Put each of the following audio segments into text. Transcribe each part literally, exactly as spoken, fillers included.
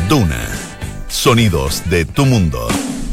Duna. Sonidos de tu mundo.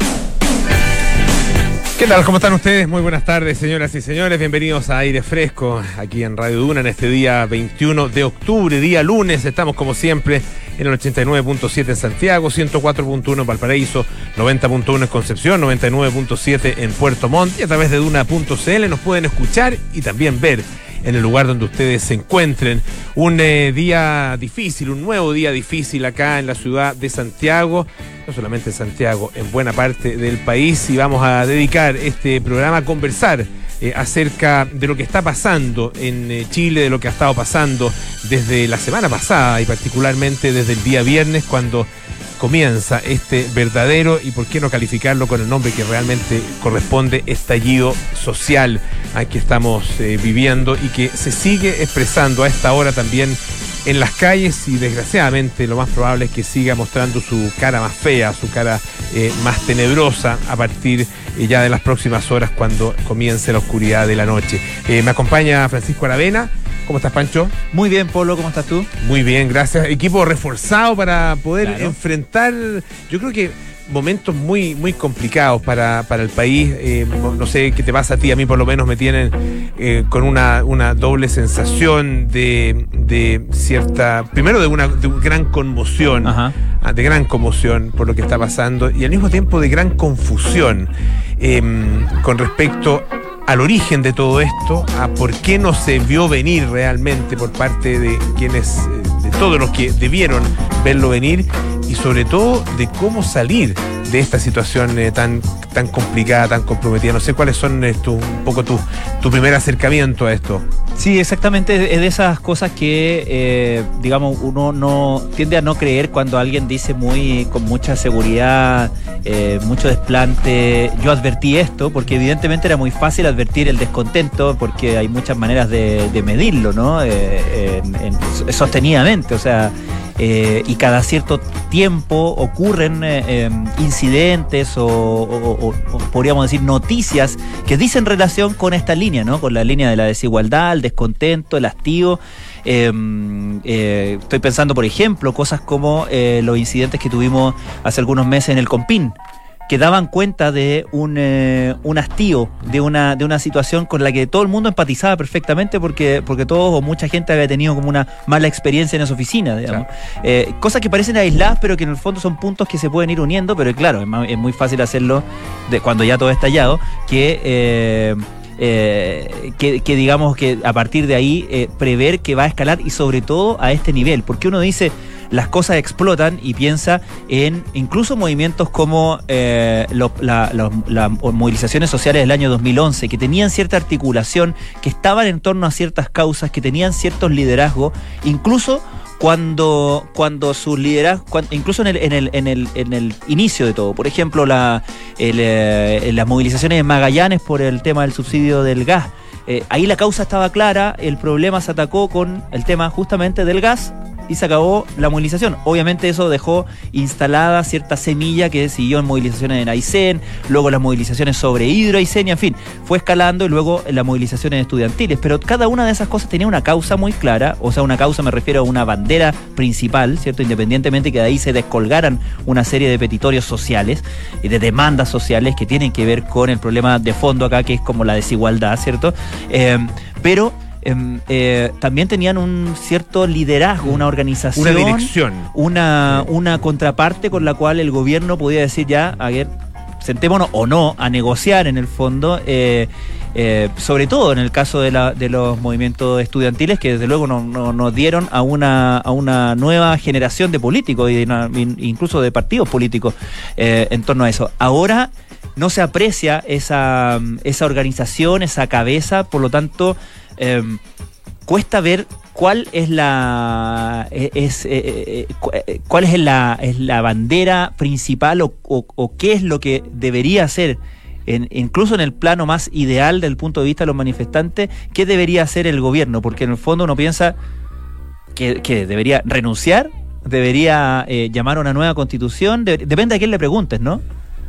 ¿Qué tal? ¿Cómo están ustedes? Muy buenas tardes, señoras y señores. Bienvenidos a Aire Fresco, aquí en Radio Duna, en este día veintiuno de octubre, día lunes. Estamos, como siempre, en el ochenta y nueve punto siete en Santiago, ciento cuatro punto uno en Valparaíso, noventa punto uno en Concepción, noventa y nueve punto siete en Puerto Montt. Y a través de Duna punto c l nos pueden escuchar y también ver en el lugar donde ustedes se encuentren. Un eh, día difícil, un nuevo día difícil acá en la ciudad de Santiago, no solamente en Santiago, en buena parte del país, y vamos a dedicar este programa a conversar eh, acerca de lo que está pasando en eh, Chile, de lo que ha estado pasando desde la semana pasada y particularmente desde el día viernes, cuando comienza este verdadero, y por qué no calificarlo con el nombre que realmente corresponde, estallido social al que estamos eh, viviendo y que se sigue expresando a esta hora también en las calles, y desgraciadamente lo más probable es que siga mostrando su cara más fea, su cara eh, más tenebrosa a partir eh, ya de las próximas horas, cuando comience la oscuridad de la noche. Eh, me acompaña Francisco Aravena. ¿Cómo estás, Pancho? Muy bien, Polo, ¿cómo estás tú? Muy bien, gracias. Equipo reforzado para poder Claro. enfrentar, yo creo que momentos muy muy complicados para, para el país. Eh, no sé qué te pasa a ti, a mí por lo menos me tienen eh, con una, una doble sensación de, de cierta, primero de una, de una gran conmoción, Ajá. de gran conmoción por lo que está pasando, y al mismo tiempo de gran confusión eh, con respecto al origen de todo esto, a por qué no se vio venir realmente por parte de quienes, de todos los que debieron verlo venir, y sobre todo de cómo salir de esta situación eh, tan, tan complicada, tan comprometida. No sé cuáles son eh, tu, un poco tu, tu primer acercamiento a esto. Sí, exactamente, es de esas cosas que, eh, digamos, uno no tiende a no creer cuando alguien dice muy con mucha seguridad, eh, mucho desplante, yo advertí esto, porque evidentemente era muy fácil advertir el descontento, porque hay muchas maneras de, de medirlo, ¿no? Eh, en, en, sostenidamente, o sea, eh, y cada cierto tiempo ocurren eh, eh, incidentes o, o, o, o podríamos decir noticias que dicen relación con esta línea, ¿no? Con la línea de la desigualdad, el descontento, el hastío. Eh, eh, estoy pensando, por ejemplo, cosas como eh, los incidentes que tuvimos hace algunos meses en el Compín, que daban cuenta de un, eh, un hastío, de una, de una situación con la que todo el mundo empatizaba perfectamente, porque, porque todos o mucha gente había tenido como una mala experiencia en esa oficina, digamos. Claro. Eh, cosas que parecen aisladas, pero que en el fondo son puntos que se pueden ir uniendo, pero claro, es, más, es muy fácil hacerlo de, cuando ya todo ha estallado, que... Eh, Eh, que, que digamos que a partir de ahí eh, prever que va a escalar, y sobre todo a este nivel, porque uno dice las cosas explotan y piensa en incluso movimientos como eh, lo, la, la, las movilizaciones sociales del año dos mil once, que tenían cierta articulación, que estaban en torno a ciertas causas, que tenían ciertos liderazgos, incluso cuando cuando sus liderazgos, cuando, incluso en el, en el en el en el inicio de todo, por ejemplo la el, eh, las movilizaciones en Magallanes por el tema del subsidio del gas, eh, ahí la causa estaba clara, el problema se atacó con el tema justamente del gas y se acabó la movilización. Obviamente eso dejó instalada cierta semilla que siguió en movilizaciones en Aysén, luego las movilizaciones sobre Hidro Aysén, y en fin, fue escalando, y luego las movilizaciones estudiantiles. Pero cada una de esas cosas tenía una causa muy clara, o sea, una causa, me refiero a una bandera principal, ¿cierto? Independientemente que de ahí se descolgaran una serie de petitorios sociales y de demandas sociales que tienen que ver con el problema de fondo acá, que es como la desigualdad, ¿cierto? Eh, pero... Eh, eh, también tenían un cierto liderazgo, una organización, una dirección, una, una contraparte con la cual el gobierno podía decir ya, a ver, sentémonos o no a negociar en el fondo, eh, eh, sobre todo en el caso de, la, de los movimientos estudiantiles, que desde luego nos no, no dieron a una, a una nueva generación de políticos, y de una, incluso de partidos políticos eh, en torno a eso. Ahora no se aprecia esa, esa organización, esa cabeza, por lo tanto... Eh, cuesta ver cuál es la es, eh, eh, cuál es la, es la bandera principal, o, o, o qué es lo que debería hacer, en, incluso en el plano más ideal del punto de vista de los manifestantes, qué debería hacer el gobierno, porque en el fondo uno piensa que, que debería renunciar, debería eh, llamar a una nueva constitución, de, depende a quién le preguntes, ¿no?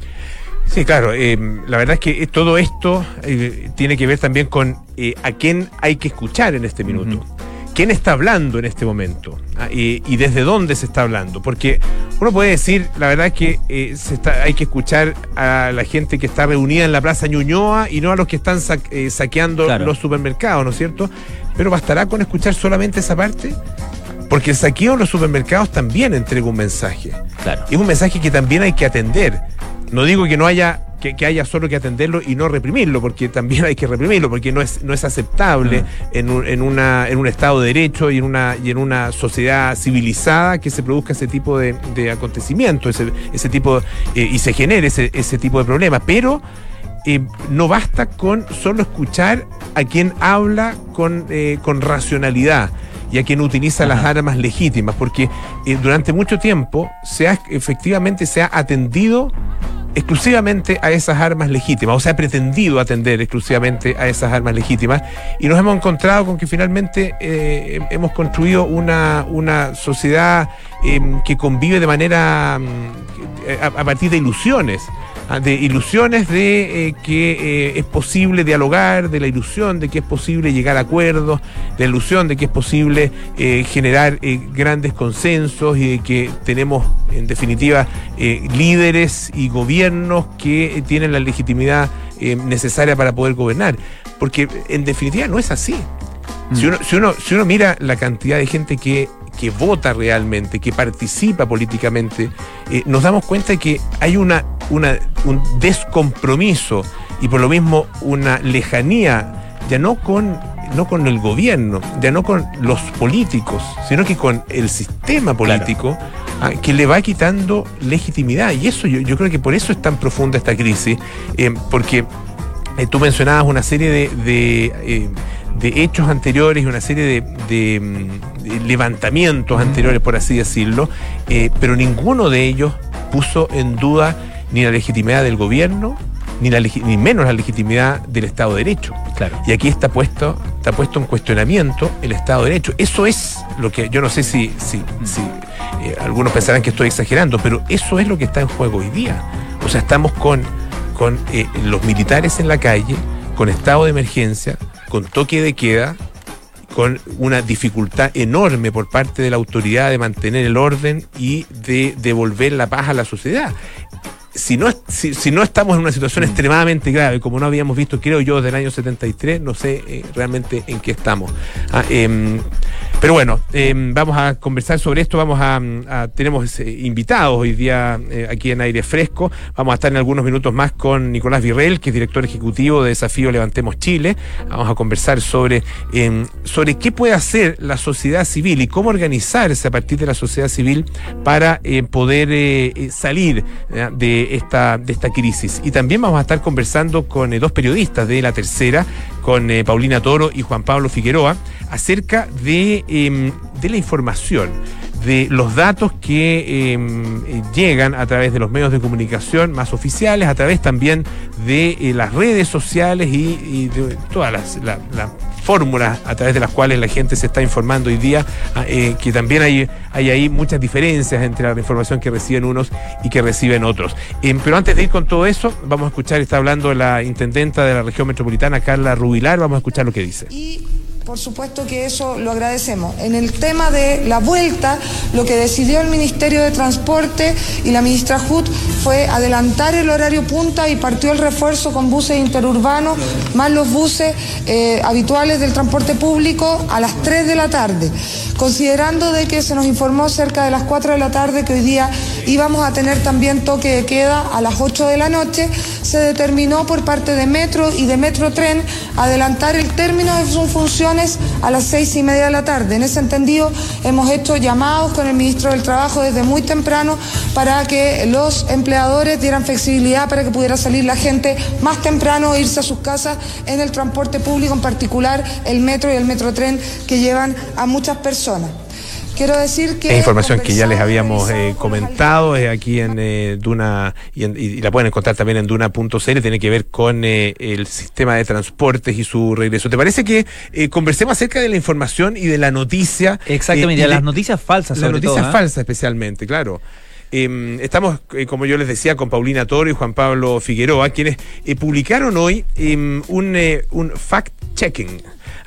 Sí, claro. Eh, la verdad es que todo esto eh, tiene que ver también con eh, a quién hay que escuchar en este minuto. Uh-huh. quién está hablando en este momento, ¿ah? y, y desde dónde se está hablando, porque uno puede decir, la verdad es que eh, se está, hay que escuchar a la gente que está reunida en la Plaza Ñuñoa y no a los que están sa- eh, saqueando claro. los supermercados, ¿no es cierto? Pero ¿bastará con escuchar solamente esa parte? Porque el saqueo en los supermercados también entrega un mensaje. Claro. Es un mensaje que también hay que atender. No digo que no haya que, que haya solo que atenderlo y no reprimirlo, porque también hay que reprimirlo, porque no es no es aceptable uh-huh. en, un, en una en un Estado de Derecho y en una y en una sociedad civilizada que se produzca ese tipo de, de acontecimientos, ese ese tipo eh, y se genere ese ese tipo de problemas. Pero eh, no basta con solo escuchar a quien habla con eh, con racionalidad y a quien utiliza Ajá. las armas legítimas, porque eh, durante mucho tiempo se ha efectivamente se ha atendido exclusivamente a esas armas legítimas, o se ha pretendido atender exclusivamente a esas armas legítimas, y nos hemos encontrado con que finalmente eh, hemos construido una, una sociedad eh, que convive de manera a, a partir de ilusiones, de ilusiones de eh, que eh, es posible dialogar, de la ilusión de que es posible llegar a acuerdos, de la ilusión de que es posible eh, generar eh, grandes consensos y de que tenemos en definitiva eh, líderes y gobiernos que eh, tienen la legitimidad eh, necesaria para poder gobernar, porque en definitiva no es así. Mm. Si uno, si uno, si uno mira la cantidad de gente que que vota realmente, que participa políticamente, eh, nos damos cuenta de que hay una, una, un descompromiso y por lo mismo una lejanía, ya no con, no con el gobierno, ya no con los políticos, sino que con el sistema político, claro. ah, que le va quitando legitimidad. Y eso yo, yo creo que por eso es tan profunda esta crisis, eh, porque eh, tú mencionabas una serie de... de eh, de hechos anteriores y una serie de, de, de levantamientos anteriores, por así decirlo, eh, pero ninguno de ellos puso en duda ni la legitimidad del gobierno, ni, la, ni menos la legitimidad del Estado de Derecho. Claro. Y aquí está puesto, está puesto en cuestionamiento el Estado de Derecho. Eso es lo que, yo no sé si, si, si eh, algunos pensarán que estoy exagerando, pero eso es lo que está en juego hoy día. O sea, estamos con, con eh, los militares en la calle, con estado de emergencia, con toque de queda, con una dificultad enorme por parte de la autoridad de mantener el orden y de devolver la paz a la sociedad. Si no, si, si no estamos en una situación mm. extremadamente grave, como no habíamos visto, creo yo, desde el año setenta y tres, no sé eh, realmente en qué estamos. Ah, eh, pero bueno, eh, vamos a conversar sobre esto, vamos a, a tenemos eh, invitados hoy día eh, aquí en Aire Fresco, vamos a estar en algunos minutos más con Nicolás Virrell, que es director ejecutivo de Desafío Levantemos Chile. Vamos a conversar sobre, eh, sobre qué puede hacer la sociedad civil y cómo organizarse a partir de la sociedad civil para eh, poder eh, salir eh, de esta de esta crisis. Y también vamos a estar conversando con eh, dos periodistas de La Tercera, con eh, Paulina Toro y Juan Pablo Figueroa, acerca de, eh, de la información, de los datos que eh, llegan a través de los medios de comunicación más oficiales, a través también de eh, las redes sociales y, y de todas las la, la fórmulas a través de las cuales la gente se está informando hoy día, eh, que también hay, hay ahí muchas diferencias entre la información que reciben unos y que reciben otros. Eh, pero antes de ir con todo eso, vamos a escuchar, está hablando la intendenta de la región metropolitana, Carla Rubilar, vamos a escuchar lo que dice. Y por supuesto que eso lo agradecemos. En el tema de la vuelta, lo que decidió el Ministerio de Transporte y la ministra Hut fue adelantar el horario punta y partió el refuerzo con buses interurbanos, más los buses eh, habituales del transporte público a las tres de la tarde. Considerando de que se nos informó cerca de las cuatro de la tarde que hoy día íbamos a tener también toque de queda a las ocho de la noche, se determinó por parte de Metro y de Metrotren adelantar el término de sus funciones a las seis y media de la tarde. En ese entendido hemos hecho llamados con el ministro del Trabajo desde muy temprano para que los empleadores dieran flexibilidad para que pudiera salir la gente más temprano e irse a sus casas en el transporte público, en particular el Metro y el Metrotren, que llevan a muchas personas. Quiero decir que... Es información que ya les habíamos eh, comentado eh, aquí en eh, Duna, y, en, y la pueden encontrar también en duna punto c l, tiene que ver con eh, el sistema de transportes y su regreso. ¿Te parece que eh, conversemos acerca de la información y de la noticia? Exactamente, eh, de las noticias falsas sobre todo. Las noticias todo, ¿eh? falsas especialmente, claro. Eh, estamos, eh, como yo les decía, con Paulina Toro y Juan Pablo Figueroa, quienes eh, publicaron hoy eh, un, eh, un fact-checking.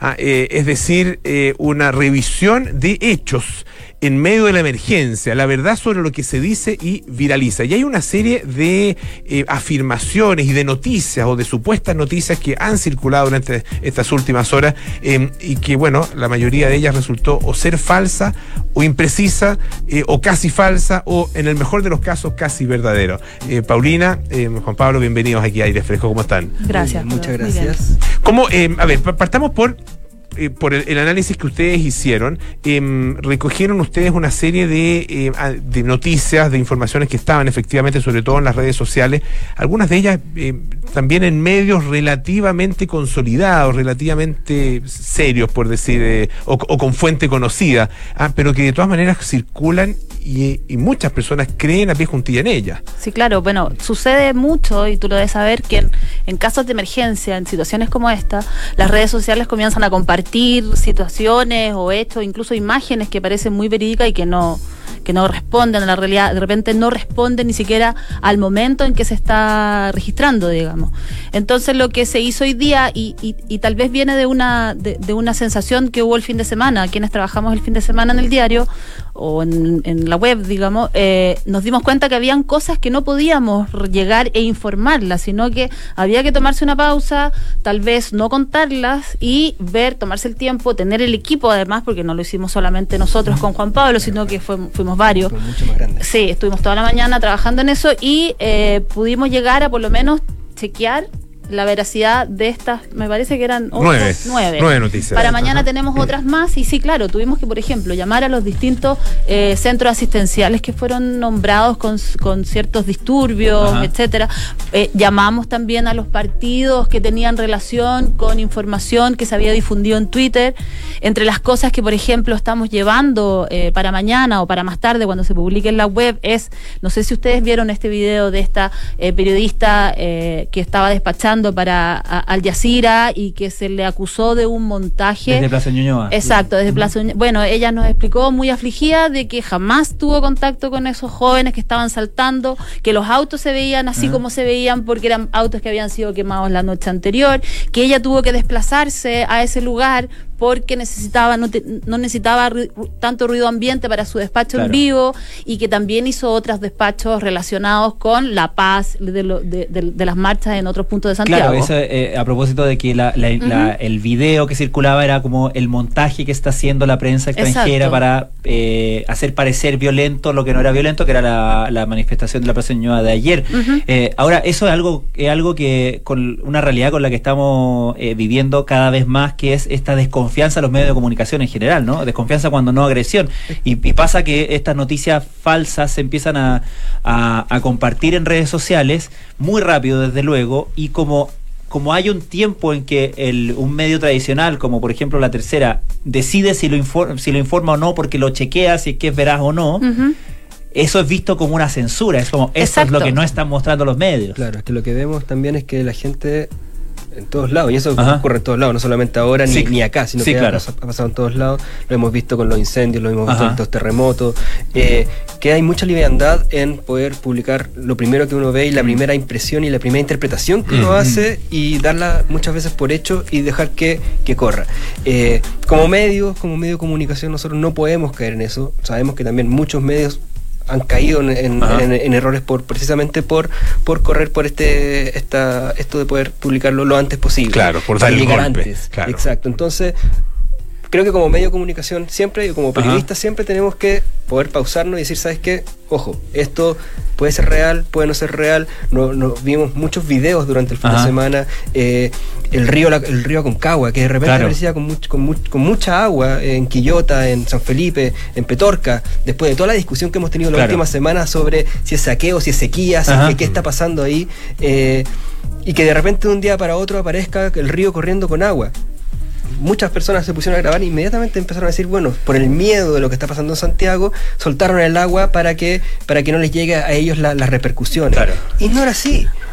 Ah, eh, es decir, eh, una revisión de hechos en medio de la emergencia, la verdad sobre lo que se dice y viraliza. Y hay una serie de eh, afirmaciones y de noticias o de supuestas noticias que han circulado durante estas últimas horas eh, y que, bueno, la mayoría de ellas resultó o ser falsa o imprecisa eh, o casi falsa o, en el mejor de los casos, casi verdadero. Eh, Paulina, eh, Juan Pablo, bienvenidos aquí a Aire Fresco. ¿Cómo están? Gracias. Muy, muchas gracias. ¿Cómo, eh, a ver, partamos por... Eh, por el, el análisis que ustedes hicieron, eh, recogieron ustedes una serie de, eh, de noticias, de informaciones que estaban efectivamente, sobre todo en las redes sociales, algunas de ellas eh, también en medios relativamente consolidados, relativamente serios, por decir, eh, o, o con fuente conocida, ah, pero que de todas maneras circulan y, y muchas personas creen a pie juntilla en ellas. Sí, claro, bueno, sucede mucho, y tú lo debes saber, que en, en casos de emergencia, en situaciones como esta, las redes sociales comienzan a compartir situaciones o hechos, incluso imágenes que parecen muy verídicas y que no que no responden a la realidad, de repente no responden ni siquiera al momento en que se está registrando, digamos. Entonces lo que se hizo hoy día, y, y, y tal vez viene de una, de, de una sensación que hubo el fin de semana, quienes trabajamos el fin de semana en el diario o en, en la web, digamos, eh, nos dimos cuenta que habían cosas que no podíamos llegar e informarlas, sino que había que tomarse una pausa, tal vez no contarlas y ver, tomarse el tiempo, tener el equipo además, porque no lo hicimos solamente nosotros con Juan Pablo, sino que fue, fuimos varios. Mucho más grande. Sí, estuvimos toda la mañana trabajando en eso y eh, pudimos llegar a por lo menos chequear la veracidad de estas, me parece que eran ocho, nueve, nueve. nueve noticias. Para mañana Ajá. tenemos otras más y sí, claro, tuvimos que, por ejemplo, llamar a los distintos eh, centros asistenciales que fueron nombrados con, con ciertos disturbios, Ajá. etcétera. Eh, llamamos también a los partidos que tenían relación con información que se había difundido en Twitter. Entre las cosas que, por ejemplo, estamos llevando eh, para mañana o para más tarde cuando se publique en la web es, no sé si ustedes vieron este video de esta eh, periodista eh, que estaba despachando para a, Al Jazeera y que se le acusó de un montaje desde Plaza Ñuñoa. Exacto, desde Plaza Ñuñoa. Bueno, ella nos explicó muy afligida de que jamás tuvo contacto con esos jóvenes que estaban saltando, que los autos se veían así uh-huh. como se veían porque eran autos que habían sido quemados la noche anterior, que ella tuvo que desplazarse a ese lugar porque necesitaba no, te, no necesitaba ru, tanto ruido ambiente para su despacho claro. en vivo, y que también hizo otros despachos relacionados con la paz de, lo, de, de, de las marchas en otros puntos de Santiago. Claro, eso eh, a propósito de que la, la, uh-huh. la, el video que circulaba era como el montaje que está haciendo la prensa extranjera Exacto. para eh, hacer parecer violento lo que no era violento, que era la, la manifestación de la Plaza Ñuñoa de ayer. Uh-huh. Eh, ahora, eso es algo, es algo que con una realidad con la que estamos eh, viviendo cada vez más, que es esta desconfianza Desconfianza a los medios de comunicación en general, ¿no? Desconfianza cuando no agresión. Y, y pasa que estas noticias falsas se empiezan a, a, a compartir en redes sociales muy rápido, desde luego, y como, como hay un tiempo en que el, un medio tradicional, como por ejemplo La Tercera, decide si lo, informa, si lo informa o no porque lo chequea, si es que es veraz o no, uh-huh. eso es visto como una censura. Es como, esto Exacto. es lo que no están mostrando los medios. Claro, es que lo que vemos también es que la gente... en todos lados, y eso Ajá. ocurre en todos lados, no solamente ahora ni, sí. ni acá, sino sí, que claro. ha pasado en todos lados. Lo hemos visto con los incendios, lo hemos visto Ajá. con los terremotos, eh, que hay mucha liviandad en poder publicar lo primero que uno ve y la mm. primera impresión y la primera interpretación que mm. uno hace, y darla muchas veces por hecho y dejar que, que corra. Eh, como medios, como medio de comunicación, nosotros no podemos caer en eso. Sabemos que también muchos medios han caído en, en, en, en errores por precisamente por por correr por este esta esto de poder publicarlo lo antes posible. Claro, por dar el golpe. Antes. Claro. Exacto. Entonces, creo que como medio de comunicación siempre, y como periodistas siempre tenemos que poder pausarnos y decir, ¿sabes qué? Ojo, esto puede ser real, puede no ser real. No, no, vimos muchos videos durante el fin Ajá. de semana. Eh, el río la, el río Aconcagua, que de repente claro. aparecía con, much, con, much, con mucha agua en Quillota, en San Felipe, en Petorca, después de toda la discusión que hemos tenido claro. las últimas semanas sobre si es saqueo, si es sequía, si es, qué está pasando ahí, eh, y que de repente de un día para otro aparezca el río corriendo con agua. Muchas personas se pusieron a grabar e inmediatamente empezaron a decir, bueno, por el miedo de lo que está pasando en Santiago, soltaron el agua para que para que no les llegue a ellos la, las repercusiones. Claro. Y no era así.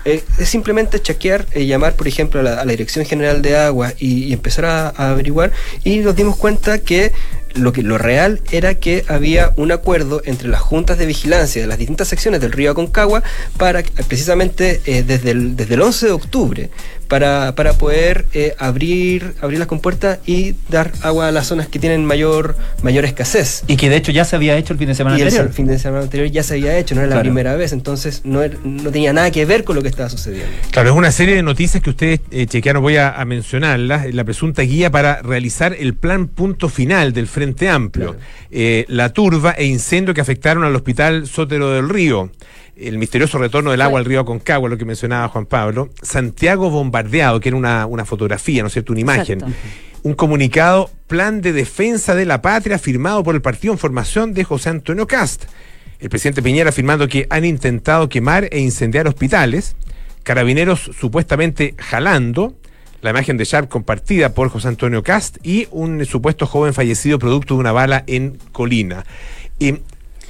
Eh, es simplemente chequear, eh, llamar, por ejemplo, a la, a la Dirección General de Agua y, y empezar a, a averiguar, y nos dimos cuenta que lo que lo real era que había un acuerdo entre las juntas de vigilancia de las distintas secciones del río Aconcagua para precisamente eh, desde, el, desde el once de octubre para, para poder eh, abrir abrir las compuertas y dar agua a las zonas que tienen mayor mayor escasez. Y que de hecho ya se había hecho el fin de semana y anterior. El fin de semana anterior ya se había hecho, no era Claro. la primera vez, entonces no, era, no tenía nada que ver con lo que estaba sucediendo. Claro, es una serie de noticias que ustedes eh, chequearon, voy a, a mencionarlas. La presunta guía para realizar el plan punto final del Frente Amplio, Claro. eh, la turba e incendio que afectaron al hospital Sotero del Río, el misterioso retorno del agua al río Aconcagua, lo que mencionaba Juan Pablo, Santiago bombardeado, que era una, una fotografía, ¿no es cierto?, una imagen. Exacto. Un comunicado, plan de defensa de la patria, firmado por el partido en formación de José Antonio Cast. El presidente Piñera afirmando que han intentado quemar e incendiar hospitales, carabineros supuestamente jalando, la imagen de Sharp compartida por José Antonio Cast y un supuesto joven fallecido producto de una bala en Colina. Eh,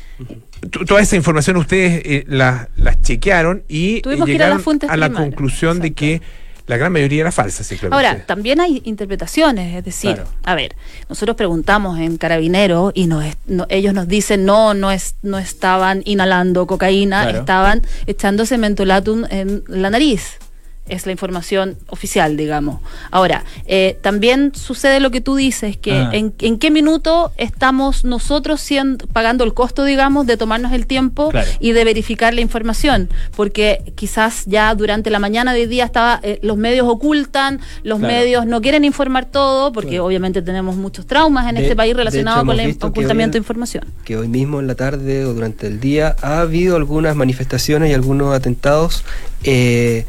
t- toda esa información ustedes eh, la- las chequearon y eh, Tuvimos que ir a llegaron las fuentes a la primarias. conclusión de Exacto. que la gran mayoría era falsa, simplemente. Ahora, también hay interpretaciones, es decir, Claro. a ver, nosotros preguntamos en Carabineros y nos, es- no- ellos nos dicen no, no es, no estaban inhalando cocaína, Claro. estaban echándose mentolatum en la nariz. Es la información oficial, digamos. Ahora, eh, también sucede lo que tú dices, que Ah. en, en qué minuto estamos nosotros siendo, pagando el costo, digamos, de tomarnos el tiempo Claro. y de verificar la información, porque quizás ya durante la mañana de hoy día estaba, eh, los medios ocultan, los Claro. medios no quieren informar todo, porque Claro. obviamente tenemos muchos traumas en De- este país de relacionados hecho, con hemos el visto que ocultamiento hoy- de información. Que hoy mismo en la tarde o durante el día ha habido algunas manifestaciones y algunos atentados eh,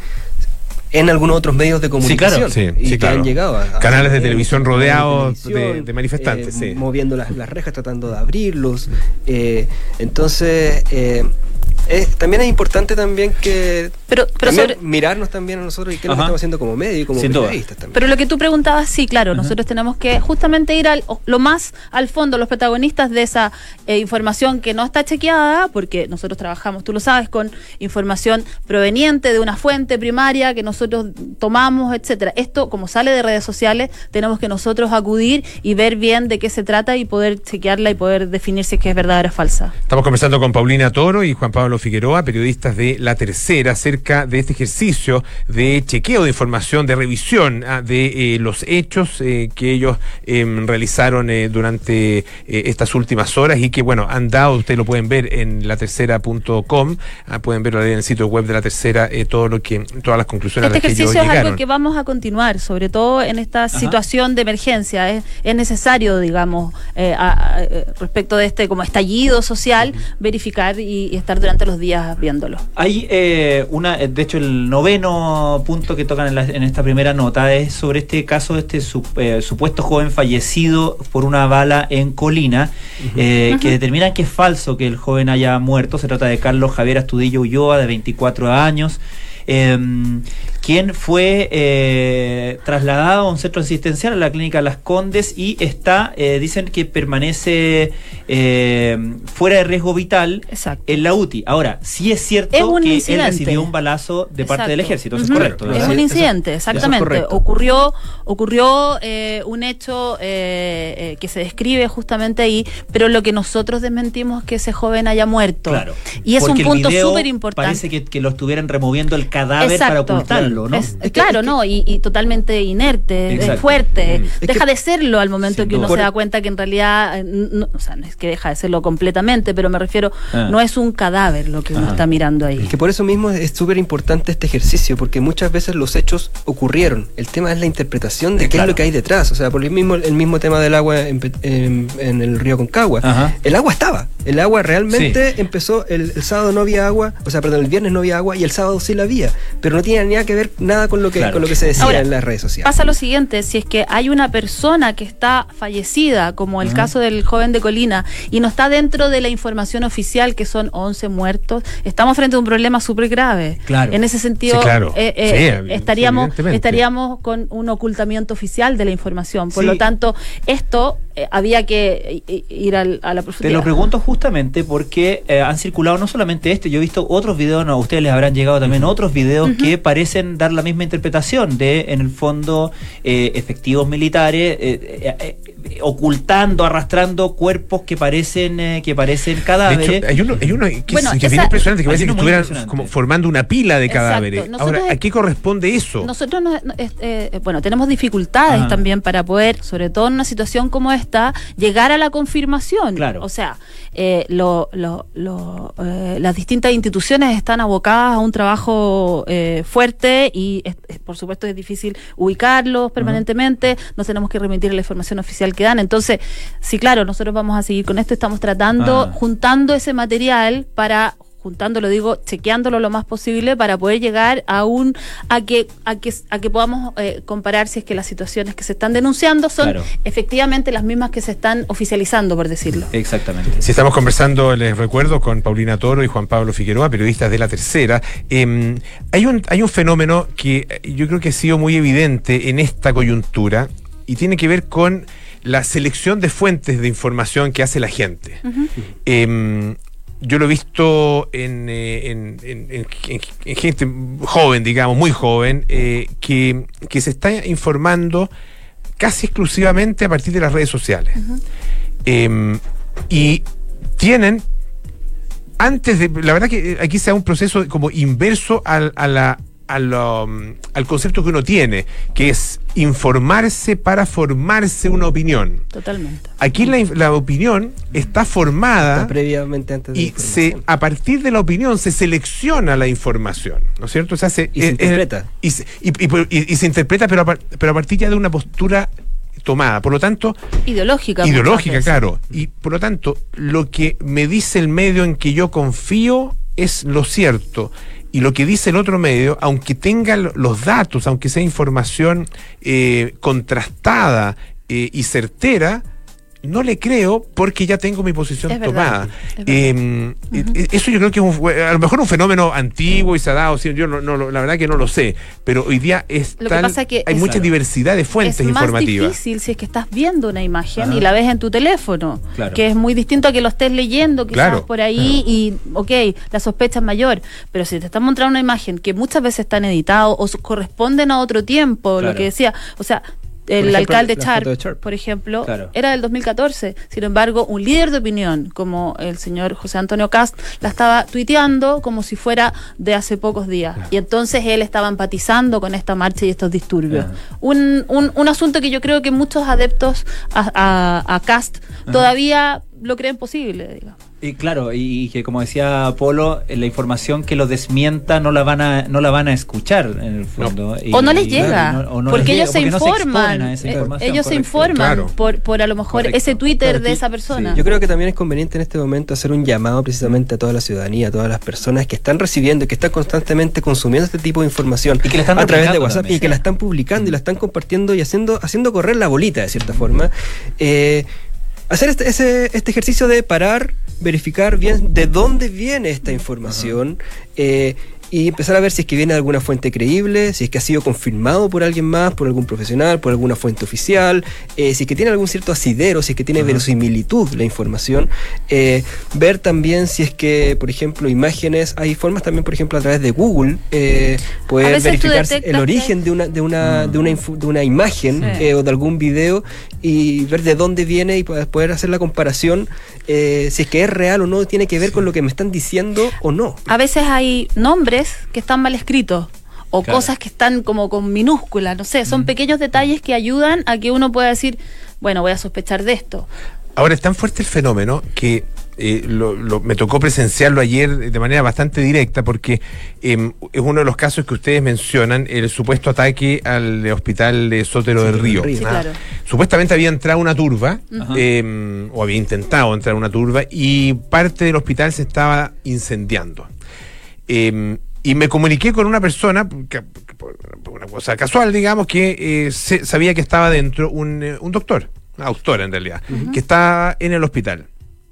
en algunos otros medios de comunicación. Sí, y sí, que claro. han llegado a, a- Canales de a- televisión a- rodeados de televisión, de- de manifestantes, eh, sí. moviendo las, las rejas, tratando de abrirlos. eh, entonces, eh, eh, también es importante también que Pero, pero también sobre- mirarnos también a nosotros y qué es lo que Ajá. estamos haciendo como medio y como Sin duda. periodistas también. Pero lo que tú preguntabas, sí, claro, nosotros tenemos que justamente ir al, lo más al fondo, los protagonistas de esa eh, información que no está chequeada, porque nosotros trabajamos, tú lo sabes, con información proveniente de una fuente primaria que nosotros tomamos, etcétera. Esto, como sale de redes sociales, tenemos que nosotros acudir y ver bien de qué se trata y poder chequearla y poder definir si es que es verdadera o falsa. Estamos conversando con Paulina Toro y Juan Pablo Figueroa, periodistas de La Tercera, acerca de este ejercicio de chequeo de información, de revisión ah, de eh, los hechos eh, que ellos eh, realizaron eh, durante eh, estas últimas horas y que, bueno, han dado, ustedes lo pueden ver en la tercera punto com, ah, pueden verlo ahí en el sitio web de La Tercera, eh, todo lo que, todas las conclusiones Este a las que ellos ejercicio es llegaron. algo que vamos a continuar, sobre todo en esta Ajá. situación de emergencia. Es, es necesario, digamos, eh, a- a- eh, respecto de este como estallido social, verificar y, y estar durante los días viéndolo. Hay eh, una, de hecho, el noveno punto que tocan en, la- en esta primera nota es sobre este caso de este su- eh, supuesto joven fallecido por una bala en Colina, eh, que determinan que es falso que el joven haya muerto. Se trata de Carlos Javier Astudillo Ulloa, de veinticuatro años. Eh, quien fue eh, trasladado a un centro asistencial, a la clínica Las Condes, y está, eh, dicen que permanece eh, fuera de riesgo vital Exacto. en la U T I. Ahora, sí es cierto Es un que incidente. él recibió un balazo de parte Exacto. del ejército, eso Ujú. es correcto. Es Eso- un eso- incidente, eso es exactamente. correcto. ocurrió ocurrió eh, un hecho eh, eh, que se describe justamente ahí, pero lo que nosotros desmentimos es que ese joven haya muerto. Claro. Y es Porque un el punto video súper importante. Parece que, que lo estuvieran removiendo el cadáver para ocultarlo, ¿no? Es- Es que- claro, es que- ¿no? Y, y totalmente inerte, Exacto. es fuerte. Mm. Es Deja que- de serlo al momento Sin que uno duda. se da cuenta que en realidad, eh, no, o sea, no es que deja de serlo completamente, pero me refiero, Ah. no es un cadáver lo que uno Ajá. está mirando ahí. Que por eso mismo es súper importante este ejercicio, porque muchas veces los hechos ocurrieron. El tema es la interpretación de Eh, qué claro. es lo que hay detrás. O sea, por el mismo, el mismo tema del agua en, Pe- en- en el río Aconcagua. Ajá. El agua estaba. El agua realmente empezó, el, el sábado no había agua, o sea, perdón, el viernes no había agua y el sábado sí la había. Pero no tenía nada que ver nada con lo que, Claro. con lo que se decía Ahora, en las redes sociales. Pasa lo siguiente, si es que hay una persona que está fallecida, como el Ajá. caso del joven de Colina, y no está dentro de la información oficial, que son once muertos, estamos frente a un problema súper grave. Claro. En ese sentido, Sí, claro. eh, eh, Sí, estaríamos, evidentemente. estaríamos con un ocultamiento oficial de la información. Por Sí. lo tanto, esto eh, había que ir al, a la profundidad. Te lo pregunto justamente porque eh, han circulado no solamente este, yo he visto otros videos, no, a ustedes les habrán llegado también uh-huh. otros videos uh-huh. que parecen dar la misma interpretación de, en el fondo, eh, efectivos militares eh, eh, eh, ocultando, arrastrando cuerpos que parecen eh, que parecen cadáveres. De hecho, hay uno, hay uno que, bueno, que es bien impresionante, que parece que estuvieran como formando una pila de Exacto. cadáveres. Nosotros, Ahora, ¿a qué corresponde eso? Nosotros, no, eh, bueno, tenemos dificultades Ajá. también para poder, sobre todo en una situación como esta, llegar a la confirmación. Claro. O sea, eh, lo, lo, lo, eh, las distintas instituciones están abocadas a un trabajo eh, fuerte y, es, es, por supuesto, es difícil ubicarlos permanentemente. Uh-huh. Nos tenemos que remitir a la información oficial que dan. Entonces, sí, claro, nosotros vamos a seguir con esto. Estamos tratando, uh-huh. juntando ese material para... juntando, lo digo, chequeándolo lo más posible para poder llegar a un a que a que a que podamos eh, comparar si es que las situaciones que se están denunciando son claro. efectivamente las mismas que se están oficializando, por decirlo. Exactamente. Si estamos conversando, les recuerdo, con Paulina Toro y Juan Pablo Figueroa, periodistas de La Tercera. Eh, hay un hay un fenómeno que yo creo que ha sido muy evidente en esta coyuntura y tiene que ver con la selección de fuentes de información que hace la gente. Uh-huh. Eh, Yo lo he visto en, en, en, en, en gente joven, digamos, muy joven, eh, que, que se está informando casi exclusivamente a partir de las redes sociales. Uh-huh. Eh, y tienen, antes de, la verdad que aquí se da un proceso como inverso al, a la, al, um, al concepto que uno tiene, que es informarse para formarse una opinión. Totalmente. Aquí la, la opinión está formada está previamente antes de y se, a partir de la opinión se selecciona la información, ¿no es cierto? O sea, se, y se eh, interpreta. Eh, y, se, y, y, y, y se interpreta, pero a, pero a partir ya de una postura tomada, por lo tanto... Ideológica. Ideológica, claro. Y por lo tanto, lo que me dice el medio en que yo confío es lo cierto. Y lo que dice el otro medio, aunque tenga los datos, aunque sea información eh, contrastada eh, y certera, no le creo porque ya tengo mi posición es tomada. Verdad, es eh, uh-huh. Eso yo creo que es un, a lo mejor un fenómeno antiguo y se ha dado, yo no, no, la verdad que no lo sé, pero hoy día es lo tal, que pasa que hay es, mucha claro. diversidad de fuentes es informativas. Es más difícil si es que estás viendo una imagen Ajá. y la ves en tu teléfono, claro. que es muy distinto a que lo estés leyendo quizás claro. por ahí y, ok, la sospecha es mayor, pero si te están mostrando una imagen que muchas veces están editados o corresponden a otro tiempo, claro. lo que decía, o sea... El ejemplo, alcalde Sharp, Sharp, Sharp, por ejemplo, claro. era del dos mil catorce. Sin embargo, un líder de opinión como el señor José Antonio Cast la estaba tuiteando como si fuera de hace pocos días. Claro. Y entonces él estaba empatizando con esta marcha y estos disturbios. Claro. Un, un, un asunto que yo creo que muchos adeptos a, a, a Cast Ajá. todavía lo creen posible, digamos. Y claro, y que como decía Polo, la información que lo desmienta no la van a no la van a escuchar en el fondo. No. Y, o no les y, llega, no, o no porque les ellos llega, se porque informan, no se eh, ellos correcto. se informan claro. por, por a lo mejor correcto. ese Twitter claro, de sí, esa persona. Sí. Yo creo que también es conveniente en este momento hacer un llamado precisamente a toda la ciudadanía, a todas las personas que están recibiendo y que están constantemente consumiendo este tipo de información y que la están a través de WhatsApp también, y sí. que la están publicando y la están compartiendo y haciendo, haciendo correr la bolita de cierta forma. Eh, hacer este, ese, este ejercicio de parar, verificar bien de dónde viene esta información eh, y empezar a ver si es que viene de alguna fuente creíble, si es que ha sido confirmado por alguien más, por algún profesional, por alguna fuente oficial, eh, si es que tiene algún cierto asidero, si es que tiene uh-huh. verosimilitud la información, eh, ver también si es que, por ejemplo, imágenes, hay formas también, por ejemplo, a través de Google, eh, poder verificar el origen de una, de una, uh-huh. de una, infu- de una imagen sí. eh, o de algún video y ver de dónde viene y poder hacer la comparación, eh, si es que es real o no, tiene que ver sí. con lo que me están diciendo o no. A veces hay nombres que están mal escritos o claro. cosas que están como con minúsculas, no sé, son mm. pequeños detalles que ayudan a que uno pueda decir, bueno, voy a sospechar de esto. Ahora es tan fuerte el fenómeno que eh, lo, lo, me tocó presenciarlo ayer de manera bastante directa porque eh, es uno de los casos que ustedes mencionan, el supuesto ataque al hospital de Sotero sí, del Río. Sí, ah, claro. Supuestamente había entrado una turba eh, o había intentado entrar una turba y parte del hospital se estaba incendiando. Eh, Y me comuniqué con una persona, que, por una cosa casual, digamos, que eh, se, sabía que estaba dentro un, eh, un doctor, una doctora en realidad, uh-huh. que estaba en el hospital.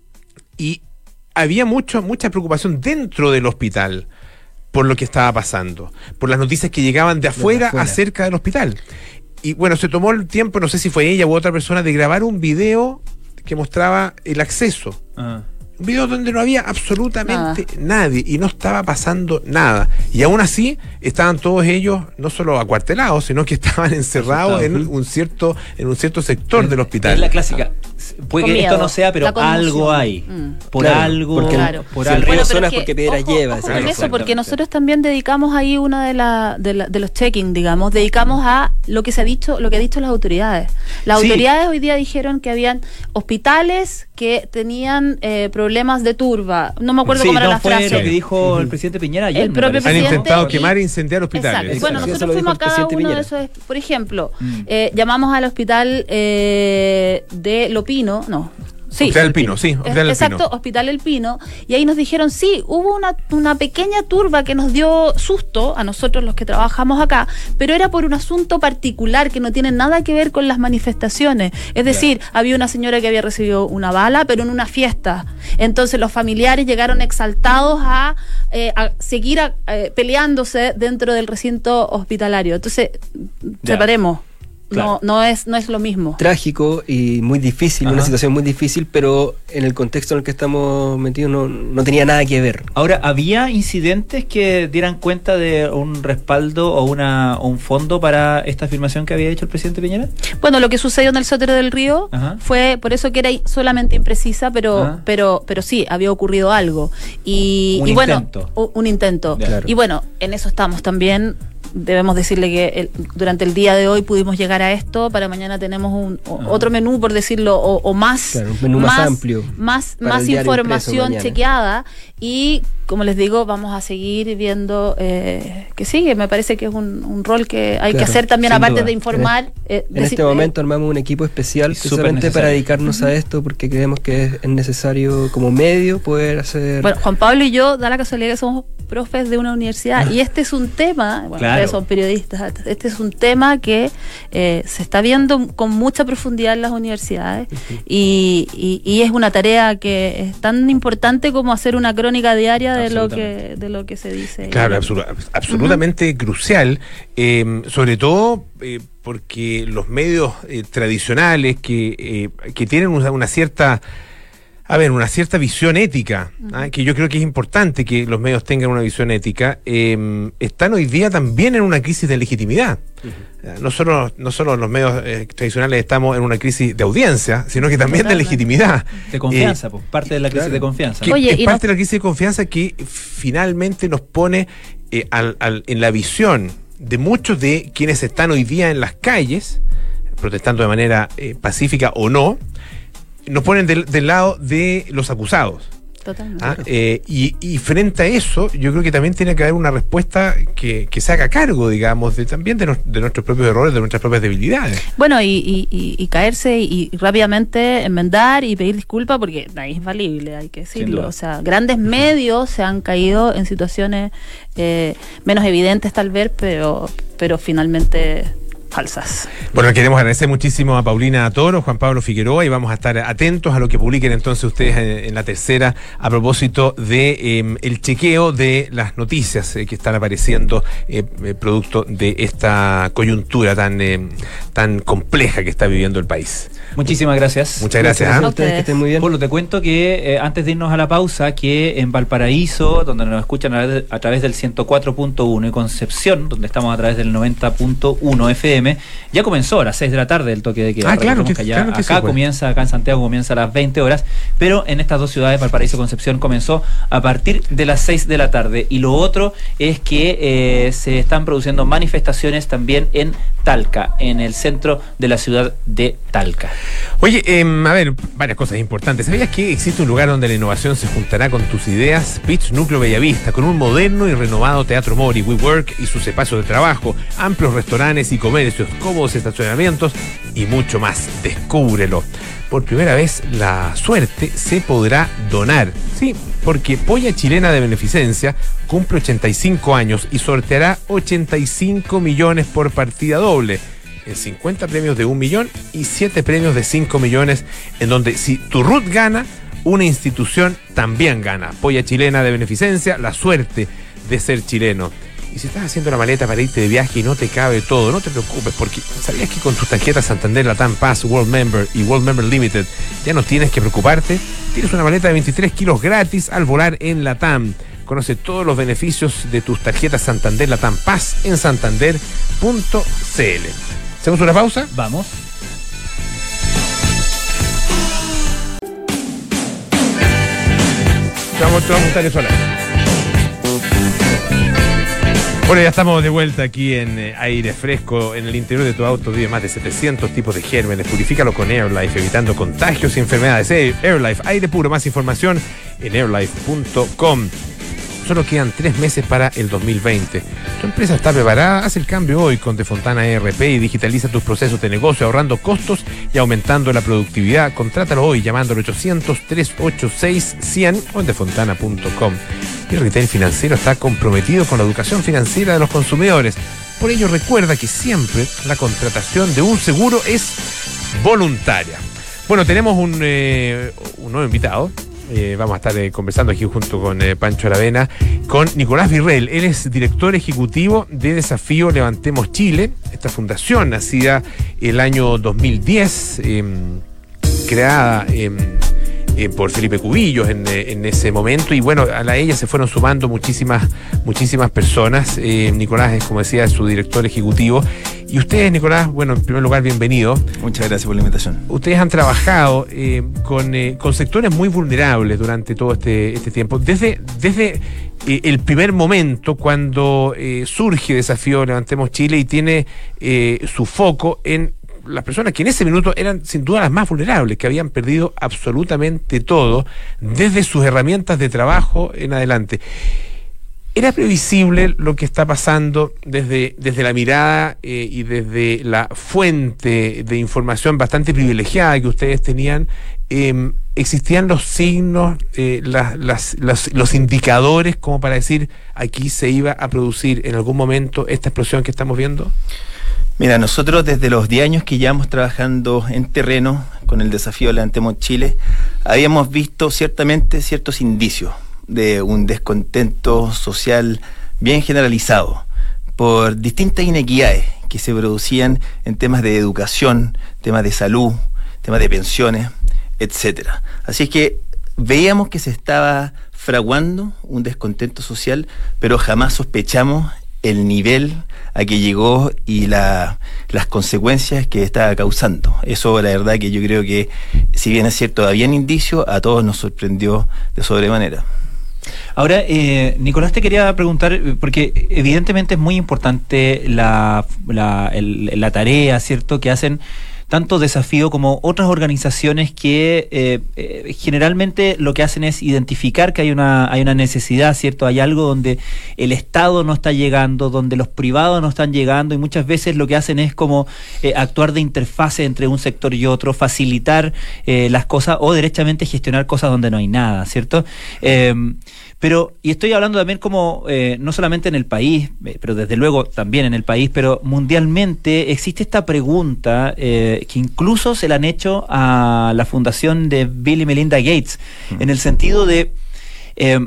Y había mucho, mucha preocupación dentro del hospital por lo que estaba pasando, por las noticias que llegaban de afuera, de afuera. acerca del hospital. y bueno, se tomó el tiempo, no sé si fue ella u otra persona, de grabar un video que mostraba el acceso. Ah. Un video donde no había absolutamente Nada. nadie y no estaba pasando nada. Y aún así estaban todos ellos no solo acuartelados, sino que estaban encerrados en un cierto en un cierto sector del hospital. Es la clásica. Puede Con que miedo, esto no sea, pero la conmoción. algo hay. Mm. Por Claro, algo. porque Claro. Por si el algo. río Bueno, pero suena es que, porque piedra ojo, lleva. ojo ¿sí? con Claro, eso, porque exactamente. nosotros también dedicamos ahí una de, la, de, la- de los check-in, digamos, dedicamos a lo que se ha dicho, lo que han dicho las autoridades. Las Sí. autoridades hoy día dijeron que habían hospitales que tenían eh, problemas de turba. No me acuerdo Sí, cómo era no la fue frase. lo que dijo el presidente Piñera ayer. El me propio parece. Han presidente intentado y- quemar e incendiar hospitales. Exacto. Bueno, Exacto. nosotros Eso lo dijo fuimos a el cada presidente uno de Piñera. esos. Por ejemplo, Mm. eh, llamamos al hospital eh, de Lopino, no. Sí. Hospital El Pino, sí, Hospital El Exacto, Pino. Hospital El Pino. Y ahí nos dijeron, sí, hubo una, una pequeña turba que nos dio susto a nosotros los que trabajamos acá, pero era por un asunto particular que no tiene nada que ver con las manifestaciones. Es decir, había una señora que había recibido una bala, pero en una fiesta. Entonces los familiares llegaron exaltados a, eh, a seguir a- eh, peleándose dentro del recinto hospitalario. Entonces, Ya. separemos. Claro. No, no es, no es lo mismo. Trágico y muy difícil, Ajá. una situación muy difícil, pero en el contexto en el que estamos metidos no, no tenía nada que ver. Ahora, ¿había incidentes que dieran cuenta de un respaldo o, una, o un fondo para esta afirmación que había hecho el presidente Piñera? Bueno, lo que sucedió en el Sotero del Río Ajá. fue por eso que era solamente imprecisa, pero Ajá. pero pero sí, había ocurrido algo. Y, Un y bueno, intento. u- un intento. Claro. Y bueno, en eso estamos también. Debemos decirle que el- durante el día de hoy pudimos llegar a esto, para mañana tenemos un o- Ajá. otro menú, por decirlo, o, o más, Claro, un menú más amplio más, para más el diario información impreso mañana. chequeada. Y como les digo, vamos a seguir viendo eh, que sigue. Me parece que es un, un rol que hay que Claro, hacer también, sin aparte duda. de informar. eh, En decir- este momento armamos un equipo especial Es súper precisamente para necesario. dedicarnos a esto porque creemos que es, es necesario como medio poder hacer... Bueno, Juan Pablo y yo, da la casualidad que somos profes de una universidad y este es un tema, bueno, Claro. ustedes son periodistas, este es un tema que eh, se está viendo con mucha profundidad en las universidades y, y- y es una tarea que es tan importante como hacer una crónica diaria de lo que de lo que se dice. Claro, absolu- absolutamente crucial, eh, sobre todo eh, porque los medios eh, tradicionales que, eh, que tienen una, una cierta, a ver, una cierta visión ética, ¿ah? Que yo creo que es importante que los medios tengan una visión ética, eh, están hoy día también en una crisis de legitimidad. No solo, no solo los medios eh, tradicionales estamos en una crisis de audiencia, sino que también de Totalmente. legitimidad. De confianza, Eh, pues, parte de la crisis claro. de confianza. que Oye, es y parte nos- de la crisis de confianza que finalmente nos pone eh, al- al- en la visión de muchos de quienes están hoy día en las calles, protestando de manera eh, pacífica o no, nos ponen del, del lado de los acusados. Totalmente. ¿Ah? Eh, y, y frente a eso, yo creo que también tiene que haber una respuesta que, que se haga cargo, digamos, de, también de, nos- de nuestros propios errores, de nuestras propias debilidades. Bueno, y, y- y- y caerse y, y rápidamente enmendar y pedir disculpas, porque nadie es infalible, hay que Sin decirlo. duda. O sea, grandes medios se han caído en situaciones eh, menos evidentes tal vez, pero, pero finalmente falsas. Bueno, queremos agradecer muchísimo a Paulina Toro, Juan Pablo Figueroa, y vamos a estar atentos a lo que publiquen entonces ustedes en, en la tercera a propósito de eh, el chequeo de las noticias eh, que están apareciendo eh, eh, producto de esta coyuntura tan, eh, tan compleja que está viviendo el país. Muchísimas gracias. Muchas gracias. a ¿ah? ustedes, que estén muy bien. Polo, te cuento que eh, antes de irnos a la pausa, que en Valparaíso, donde nos escuchan a, través de- a través del ciento cuatro punto uno, y Concepción, donde estamos a través del noventa punto uno F M, ya comenzó a las seis de la tarde el toque de queda. Ah, claro Recordemos que- ya claro que acá sí, pues. comienza, acá en Santiago comienza a las veinte horas, pero en estas dos ciudades, Valparaíso y Concepción, comenzó a partir de las seis de la tarde. Y lo otro es que eh, se están produciendo manifestaciones también en Talca, en el centro de la ciudad de Talca. Oye, eh, a ver, varias cosas importantes. ¿Sabías que existe un lugar donde la innovación se juntará con tus ideas? Pitch Núcleo Bellavista, con un moderno y renovado Teatro Mori, WeWork y sus espacios de trabajo, amplios restaurantes y comercios, cómodos estacionamientos y mucho más. Descúbrelo. Por primera vez, la suerte se podrá donar. Sí, porque Polla Chilena de Beneficencia cumple ochenta y cinco años y sorteará ochenta y cinco millones por partida doble, en cincuenta premios de un millón y siete premios de cinco millones, en donde si tu R U T gana, una institución también gana. Polla Chilena de Beneficencia, la suerte de ser chileno. Y si estás haciendo la maleta para irte de viaje y no te cabe todo, no te preocupes, porque ¿sabías que con tus tarjetas Santander, Latam Pass, World Member y World Member Limited ya no tienes que preocuparte? Tienes una maleta de veintitrés kilos gratis al volar en Latam. Conoce todos los beneficios de tus tarjetas Santander Latam Pass en santander punto c l. ¿Hacemos una pausa? Vamos. Vamos, te vamos a gustar eso. Bueno, ya estamos de vuelta aquí en eh, Aire Fresco. En el interior de tu auto vive más de setecientos tipos de gérmenes. Purifícalo con AirLife, evitando contagios y enfermedades. Eh, AirLife, aire puro. Más información en airlife punto com. Solo quedan tres meses para el dos mil veinte. Tu empresa está preparada. Haz el cambio hoy con De Fontana E R P y digitaliza tus procesos de negocio, ahorrando costos y aumentando la productividad. Contrátalo hoy llamando al ochocientos, trescientos ochenta y seis, cien o en de fontana punto com. El retail financiero está comprometido con la educación financiera de los consumidores. Por ello, recuerda que siempre la contratación de un seguro es voluntaria. Bueno, tenemos un, eh, un nuevo invitado. Eh, vamos a estar eh, conversando aquí junto con eh, Pancho Aravena, con Nicolás Virrell. Él es director ejecutivo de Desafío Levantemos Chile, esta fundación nacida el año dos mil diez, eh, creada eh, eh, por Felipe Cubillos en, eh, en ese momento, y bueno, a la ella se fueron sumando muchísimas, muchísimas personas. eh, Nicolás es, como decía, su director ejecutivo. Y ustedes, Nicolás, bueno, en primer lugar, bienvenido. Muchas gracias por la invitación. Ustedes han trabajado eh, con, eh, con sectores muy vulnerables durante todo este, este tiempo. Desde, desde eh, el primer momento, cuando eh, surge Desafío Levantemos Chile y tiene eh, su foco en las personas que en ese minuto eran sin duda las más vulnerables, que habían perdido absolutamente todo, desde sus herramientas de trabajo en adelante. ¿Era previsible lo que está pasando desde, desde la mirada eh, y desde la fuente de información bastante privilegiada que ustedes tenían? Eh, ¿Existían los signos, eh, las, las, las, los indicadores como para decir aquí se iba a producir en algún momento esta explosión que estamos viendo? Mira, nosotros desde los diez años que llevamos trabajando en terreno con el Desafío Levantemos Chile, habíamos visto ciertamente ciertos indicios de un descontento social bien generalizado por distintas inequidades que se producían en temas de educación, temas de salud, temas de pensiones, etcétera. Así es que veíamos que se estaba fraguando un descontento social, pero jamás sospechamos el nivel a que llegó y la, las consecuencias que estaba causando. Eso, la verdad, que yo creo que, si bien es cierto, había indicios, a todos nos sorprendió de sobremanera. Ahora, eh, Nicolás, te quería preguntar, porque evidentemente es muy importante la, la, el, la tarea, ¿cierto?, que hacen tanto Desafío como otras organizaciones que eh, eh, generalmente lo que hacen es identificar que hay una, hay una necesidad, ¿cierto? Hay algo donde el Estado no está llegando, donde los privados no están llegando, y muchas veces lo que hacen es como eh, actuar de interfase entre un sector y otro, facilitar eh, las cosas o derechamente gestionar cosas donde no hay nada, ¿cierto? Eh, Pero, y estoy hablando también como, eh, no solamente en el país, eh, pero desde luego también en el país, pero mundialmente existe esta pregunta eh, que incluso se la han hecho a la fundación de Bill y Melinda Gates, mm. en el sentido de, eh,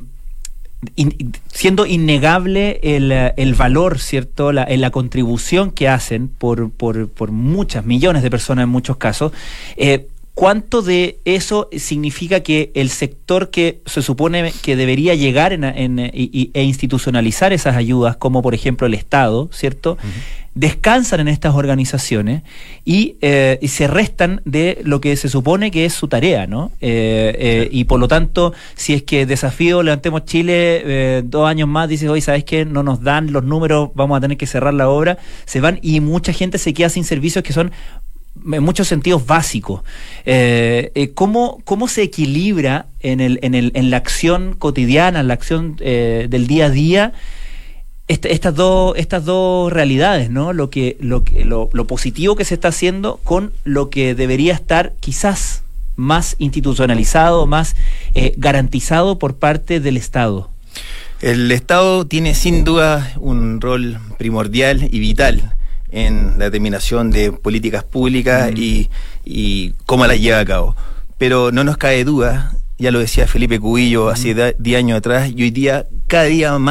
in, siendo innegable el, el valor, ¿cierto?, la, la contribución que hacen por, por, por muchas millones de personas en muchos casos, eh, ¿cuánto de eso significa que el sector que se supone que debería llegar en, en, y, e institucionalizar esas ayudas, como por ejemplo el Estado, ¿cierto?, uh-huh, descansan en estas organizaciones y, eh, y se restan de lo que se supone que es su tarea, ¿no? Eh, eh, y por lo tanto, si es que Desafío Levantemos Chile eh, dos años más dice, oye, ¿sabes qué? No nos dan los números, vamos a tener que cerrar la obra, se van y mucha gente se queda sin servicios que son en muchos sentidos básicos. Eh, eh, ¿cómo, ¿Cómo se equilibra en, el, en, el, en la acción cotidiana, en la acción eh, del día a día, este, estas dos estas dos realidades, ¿no? Lo que lo, que, lo, lo positivo que se está haciendo con lo que debería estar quizás más institucionalizado, más eh, garantizado por parte del Estado? El Estado tiene sin duda un rol primordial y vital en la determinación de políticas públicas mm. y, y cómo las lleva a cabo. Pero no nos cabe duda, ya lo decía Felipe Cubillo mm. hace diez años atrás, y hoy día cada día más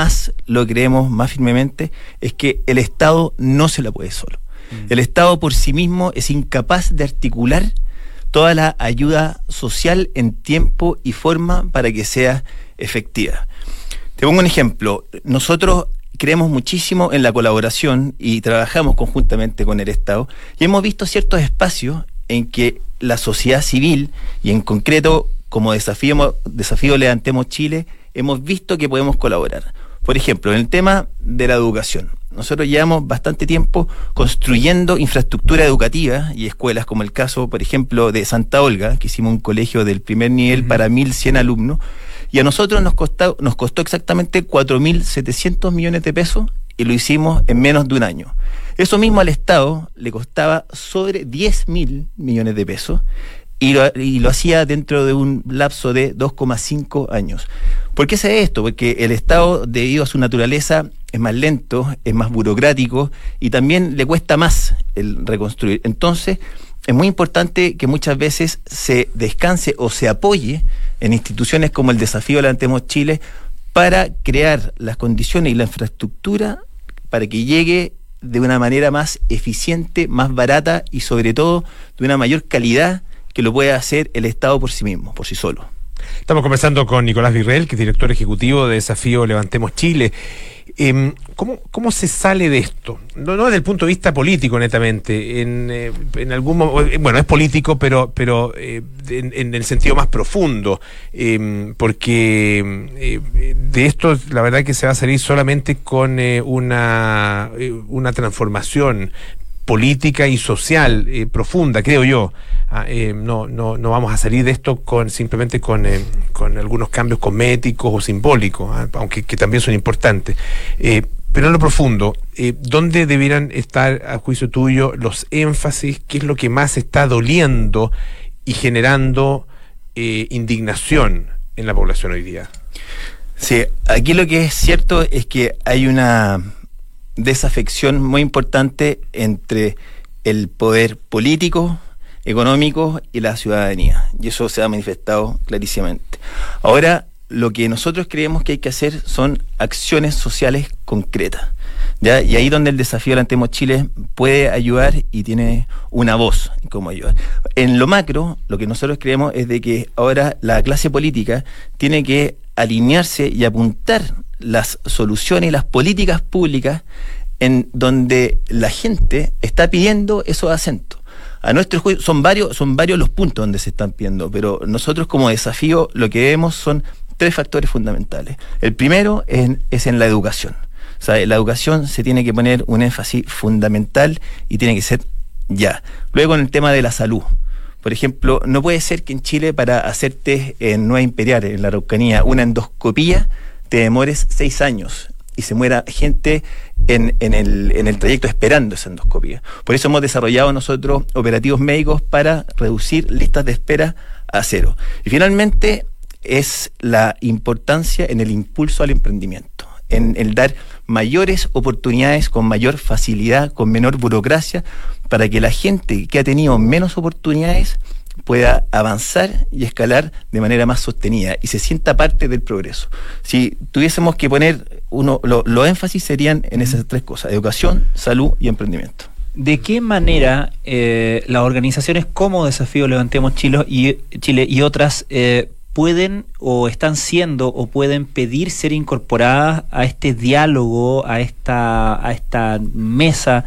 lo creemos más firmemente es que el Estado no se la puede solo. Mm. El Estado por sí mismo es incapaz de articular toda la ayuda social en tiempo y forma para que sea efectiva. Te pongo un ejemplo. Nosotros creemos muchísimo en la colaboración y trabajamos conjuntamente con el Estado y hemos visto ciertos espacios en que la sociedad civil y en concreto como desafío, desafío Levantemos Chile hemos visto que podemos colaborar. Por ejemplo, en el tema de la educación. Nosotros llevamos bastante tiempo construyendo infraestructura educativa y escuelas, como el caso, por ejemplo, de Santa Olga, que hicimos un colegio del primer nivel uh-huh. para mil cien alumnos, y a nosotros nos costó, nos costó exactamente cuatro mil setecientos millones de pesos y lo hicimos en menos de un año. Eso mismo al Estado le costaba sobre diez mil millones de pesos y lo, y lo hacía dentro de un lapso de dos coma cinco años. ¿Por qué se esto? Porque el Estado, debido a su naturaleza, es más lento, es más burocrático y también le cuesta más el reconstruir. Entonces, es muy importante que muchas veces se descanse o se apoye en instituciones como el Desafío Levantemos Chile para crear las condiciones y la infraestructura para que llegue de una manera más eficiente, más barata y sobre todo de una mayor calidad que lo pueda hacer el Estado por sí mismo, por sí solo. Estamos conversando con Nicolás Virrell, que es director ejecutivo de Desafío Levantemos Chile. Eh, ¿cómo, ¿Cómo se sale de esto? No, no desde el punto de vista político, netamente. En, eh, en algún momento, bueno, es político, pero, pero eh, en, en el sentido más profundo, eh, porque eh, de esto, la verdad que se va a salir solamente con eh, una, eh, una transformación política y social eh, profunda, creo yo. Ah, eh, no, no, no vamos a salir de esto con simplemente con, eh, con algunos cambios cosméticos o simbólicos, ah, aunque que también son importantes. Eh, pero en lo profundo, eh, ¿dónde debieran estar, a juicio tuyo, los énfasis? ¿Qué es lo que más está doliendo y generando eh, indignación en la población hoy día? Sí, aquí lo que es cierto es que hay una desafección muy importante entre el poder político, económico y la ciudadanía, y eso se ha manifestado clarísimamente. Ahora, lo que nosotros creemos que hay que hacer son acciones sociales concretas, ¿ya? Y ahí donde el Desafío Levantemos Chile puede ayudar y tiene una voz en cómo ayudar. En lo macro, lo que nosotros creemos es de que ahora la clase política tiene que alinearse y apuntar las soluciones y las políticas públicas en donde la gente está pidiendo esos acentos. A nuestro juicio son varios, son varios los puntos donde se están pidiendo, pero nosotros como desafío lo que vemos son tres factores fundamentales. El primero es, es en la educación. O sea, en la educación se tiene que poner un énfasis fundamental y tiene que ser ya. Luego en el tema de la salud. Por ejemplo, no puede ser que en Chile para hacerte en Nueva Imperial, en la Araucanía, una endoscopía, te demores seis años y se muera gente en, en, el, en el trayecto esperando esa endoscopía. Por eso hemos desarrollado nosotros operativos médicos para reducir listas de espera a cero. Y finalmente es la importancia en el impulso al emprendimiento, en el dar mayores oportunidades con mayor facilidad, con menor burocracia, para que la gente que ha tenido menos oportunidades pueda avanzar y escalar de manera más sostenida y se sienta parte del progreso. Si tuviésemos que poner uno, lo, lo énfasis serían en esas tres cosas: educación, salud y emprendimiento. ¿De qué manera eh, las organizaciones como Desafío Levantemos Chile y, Chile y otras eh, pueden o están siendo o pueden pedir ser incorporadas a este diálogo, a esta, a esta mesa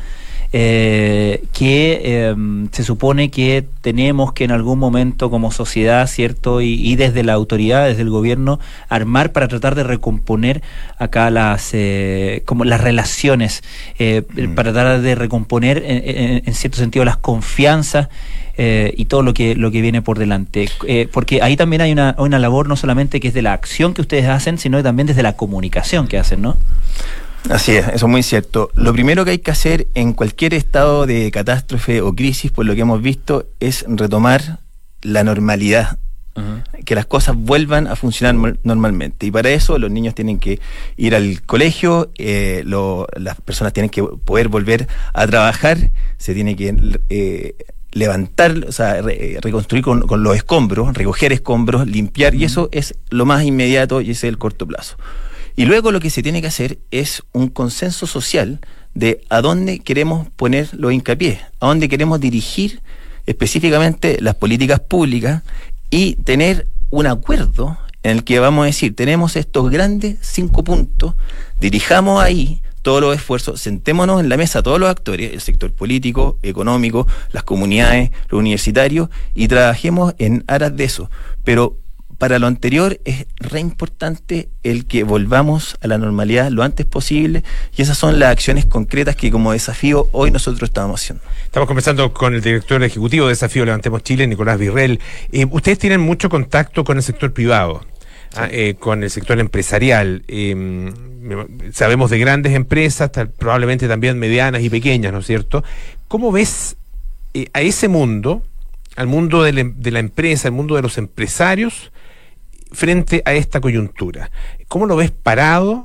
eh, que eh, se supone que tenemos que en algún momento como sociedad, ¿cierto? Y, y desde la autoridad, desde el gobierno, armar para tratar de recomponer acá las eh, como las relaciones, eh, mm. para tratar de recomponer en, en, en cierto sentido las confianzas Eh, y todo lo que lo que viene por delante, eh, porque ahí también hay una, una labor no solamente que es de la acción que ustedes hacen, sino también desde la comunicación que hacen, ¿no? Así es, eso es muy cierto. Lo primero que hay que hacer en cualquier estado de catástrofe o crisis, por lo que hemos visto, es retomar la normalidad, uh-huh. que las cosas vuelvan a funcionar normalmente, y para eso los niños tienen que ir al colegio, eh, lo, las personas tienen que poder volver a trabajar, se tiene que eh, levantar, o sea, re, reconstruir con, con los escombros, recoger escombros, limpiar, y eso es lo más inmediato y ese es el corto plazo. Y luego lo que se tiene que hacer es un consenso social de a dónde queremos poner los hincapiés, a dónde queremos dirigir específicamente las políticas públicas y tener un acuerdo en el que vamos a decir, tenemos estos grandes cinco puntos, dirijamos ahí todos los esfuerzos, sentémonos en la mesa todos los actores, el sector político, económico, las comunidades, los universitarios, y trabajemos en aras de eso. Pero para lo anterior es re importante el que volvamos a la normalidad lo antes posible, y esas son las acciones concretas que como desafío hoy nosotros estamos haciendo. Estamos conversando con el director ejecutivo de Desafío Levantemos Chile, Nicolás Virrell. Eh, ustedes tienen mucho contacto con el sector privado. Ah, eh, con el sector empresarial. Eh, sabemos de grandes empresas, tal, probablemente también medianas y pequeñas, ¿no es cierto? ¿Cómo ves eh, a ese mundo, al mundo de la, de la empresa, al mundo de los empresarios, frente a esta coyuntura? ¿Cómo lo ves parado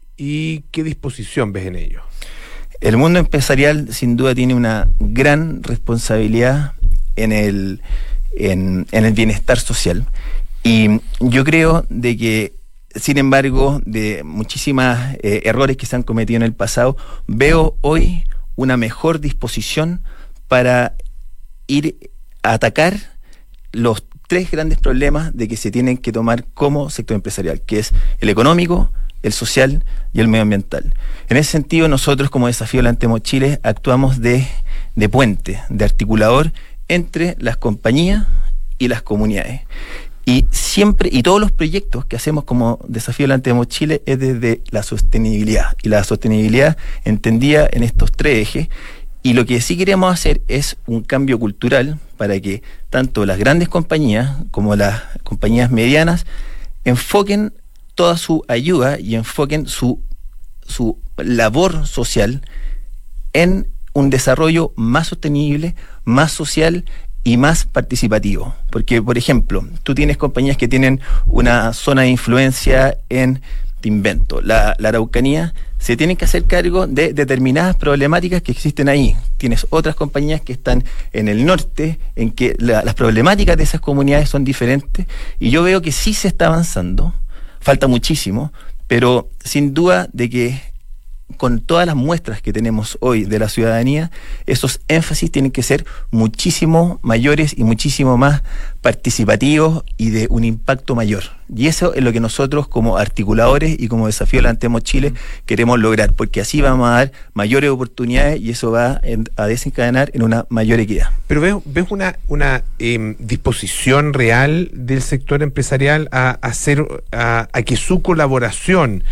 y qué disposición ves en ello? El mundo empresarial sin duda tiene una gran responsabilidad en el, en, en el bienestar social. Y yo creo de que, sin embargo, de muchísimos eh, errores que se han cometido en el pasado, veo hoy una mejor disposición para ir a atacar los tres grandes problemas de que se tienen que tomar como sector empresarial, que es el económico, el social y el medioambiental. En ese sentido, nosotros como Desafío Levantemos Chile actuamos de, de puente, de articulador entre las compañías y las comunidades. Y siempre, y todos los proyectos que hacemos como Desafío Levantemos Chile es desde la sostenibilidad, y la sostenibilidad entendida en estos tres ejes. Y lo que sí queremos hacer es un cambio cultural para que tanto las grandes compañías como las compañías medianas enfoquen toda su ayuda y enfoquen su, su labor social en un desarrollo más sostenible, más social y más participativo. Porque, por ejemplo, tú tienes compañías que tienen una zona de influencia en, te invento, la, la Araucanía, se tienen que hacer cargo de determinadas problemáticas que existen ahí. Tienes otras compañías que están en el norte, en que la, las problemáticas de esas comunidades son diferentes, y yo veo que sí se está avanzando, falta muchísimo, pero sin duda de que con todas las muestras que tenemos hoy de la ciudadanía, esos énfasis tienen que ser muchísimo mayores y muchísimo más participativos y de un impacto mayor. Y eso es lo que nosotros como articuladores y como Desafío Levantemos Chile queremos lograr, porque así vamos a dar mayores oportunidades y eso va a desencadenar en una mayor equidad. Pero ves, ves una, una eh, disposición real del sector empresarial a, a hacer, a, a que su colaboración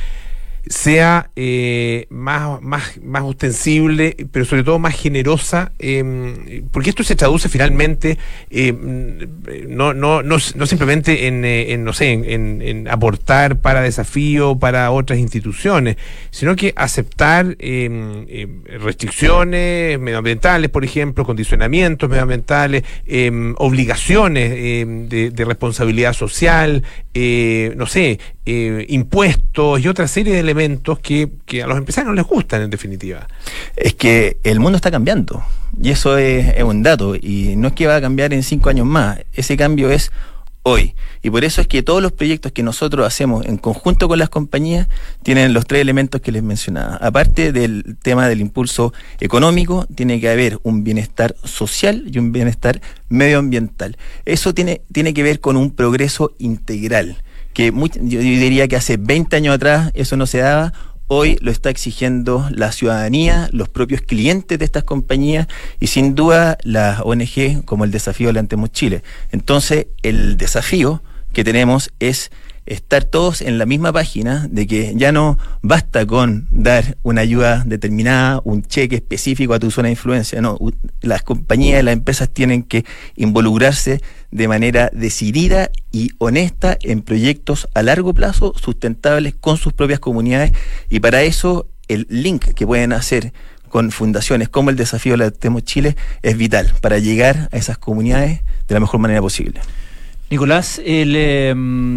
sea eh, más, más, más ostensible, pero sobre todo más generosa, eh, porque esto se traduce finalmente eh, no, no, no, no simplemente en, en no sé, en, en aportar para Desafío, para otras instituciones, sino que aceptar eh, eh, restricciones medioambientales, por ejemplo, condicionamientos medioambientales, eh, obligaciones eh, de, de responsabilidad social, eh, no sé, eh, impuestos y otra serie de elementos que, que a los empresarios no les gustan, en definitiva. Es que el mundo está cambiando y eso es, es un dato, y no es que va a cambiar en cinco años más, ese cambio es hoy, y por eso es que todos los proyectos que nosotros hacemos en conjunto con las compañías tienen los tres elementos que les mencionaba. Aparte del tema del impulso económico, tiene que haber un bienestar social y un bienestar medioambiental. Eso tiene, tiene que ver con un progreso integral, que muy, yo diría que hace veinte años atrás eso no se daba. Hoy lo está exigiendo la ciudadanía, los propios clientes de estas compañías y sin duda las O N G como el Desafío Levantemos Chile. Entonces el desafío que tenemos es estar todos en la misma página de que ya no basta con dar una ayuda determinada, un cheque específico a tu zona de influencia, no, las compañías, las empresas tienen que involucrarse de manera decidida y honesta en proyectos a largo plazo, sustentables con sus propias comunidades, y para eso el link que pueden hacer con fundaciones como el Desafío Levantemos Chile es vital para llegar a esas comunidades de la mejor manera posible. Nicolás, el... Eh,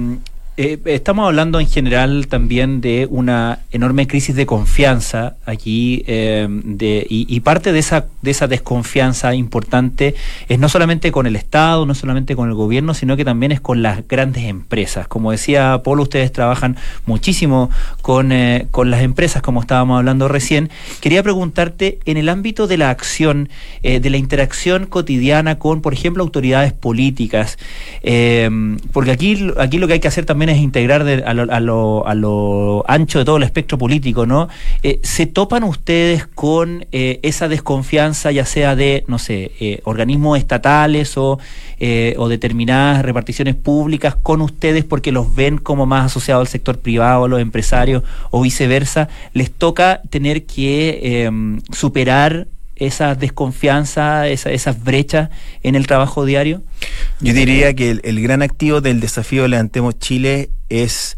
Eh, estamos hablando en general también de una enorme crisis de confianza aquí, eh, de, y, y parte de esa, de esa desconfianza importante es no solamente con el Estado, no solamente con el gobierno, sino que también es con las grandes empresas. Como decía Polo, ustedes trabajan muchísimo con, eh, con las empresas, como estábamos hablando recién. Quería preguntarte, en el ámbito de la acción, eh, de la interacción cotidiana con, por ejemplo, autoridades políticas, eh, porque aquí, aquí lo que hay que hacer también es integrar de, a, lo, a, lo, a lo ancho de todo el espectro político, ¿no? Eh, ¿Se topan ustedes con eh, esa desconfianza, ya sea de, no sé, eh, organismos estatales o, eh, o determinadas reparticiones públicas con ustedes porque los ven como más asociados al sector privado, a los empresarios, o viceversa? ¿Les toca tener que eh, superar esa desconfianza, esa, esas brechas en el trabajo diario? Yo diría que el, el gran activo del desafío Levantemos Chile es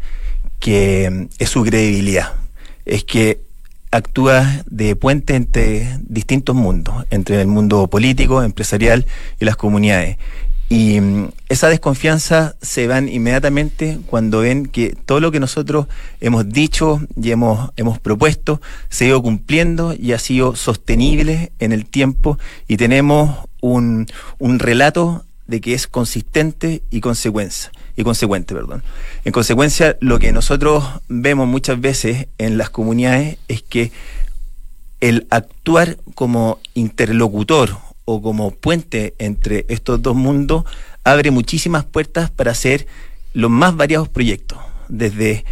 que es su credibilidad, es que actúa de puente entre distintos mundos, entre el mundo político, empresarial y las comunidades. Y um, esa desconfianza se van inmediatamente cuando ven que todo lo que nosotros hemos dicho y hemos, hemos propuesto se ha ido cumpliendo y ha sido sostenible en el tiempo, y tenemos un, un relato de que es consistente y consecuencia y consecuente, perdón. En consecuencia, lo que nosotros vemos muchas veces en las comunidades es que el actuar como interlocutor o como puente entre estos dos mundos abre muchísimas puertas para hacer los más variados proyectos, desde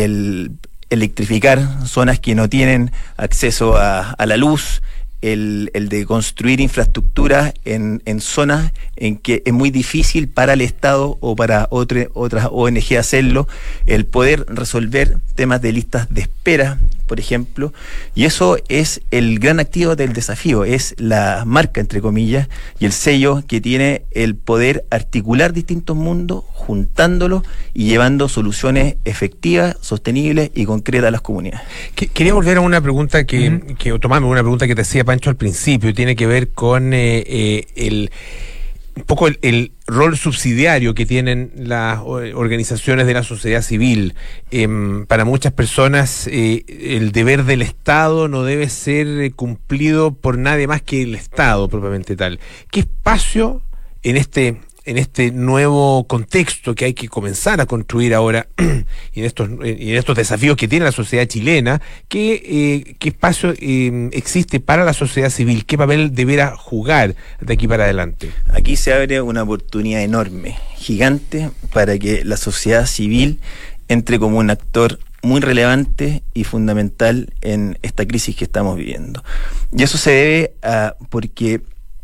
el electrificar zonas que no tienen acceso a, a la luz, el, el de construir infraestructura en, en zonas en que es muy difícil para el Estado o para otra, otras O N G hacerlo, el poder resolver temas de listas de espera, por ejemplo, y eso es el gran activo del desafío, es la marca, entre comillas, y el sello que tiene el poder articular distintos mundos, juntándolos y llevando soluciones efectivas, sostenibles y concretas a las comunidades. Quería volver a una pregunta que, Uh-huh. que o tomarme una pregunta que te hacía Pancho al principio, y tiene que ver con eh, eh, el un poco el, el rol subsidiario que tienen las organizaciones de la sociedad civil. Eh, para muchas personas eh, el deber del Estado no debe ser cumplido por nadie más que el Estado propiamente tal. ¿Qué espacio en este en este nuevo contexto que hay que comenzar a construir ahora y en estos y en estos desafíos que tiene la sociedad chilena, qué, eh, qué espacio eh, existe para la sociedad civil? ¿Qué papel deberá jugar de aquí para adelante? Aquí se abre una oportunidad enorme, gigante, para que la sociedad civil entre como un actor muy relevante y fundamental en esta crisis que estamos viviendo. Y eso se debe a porque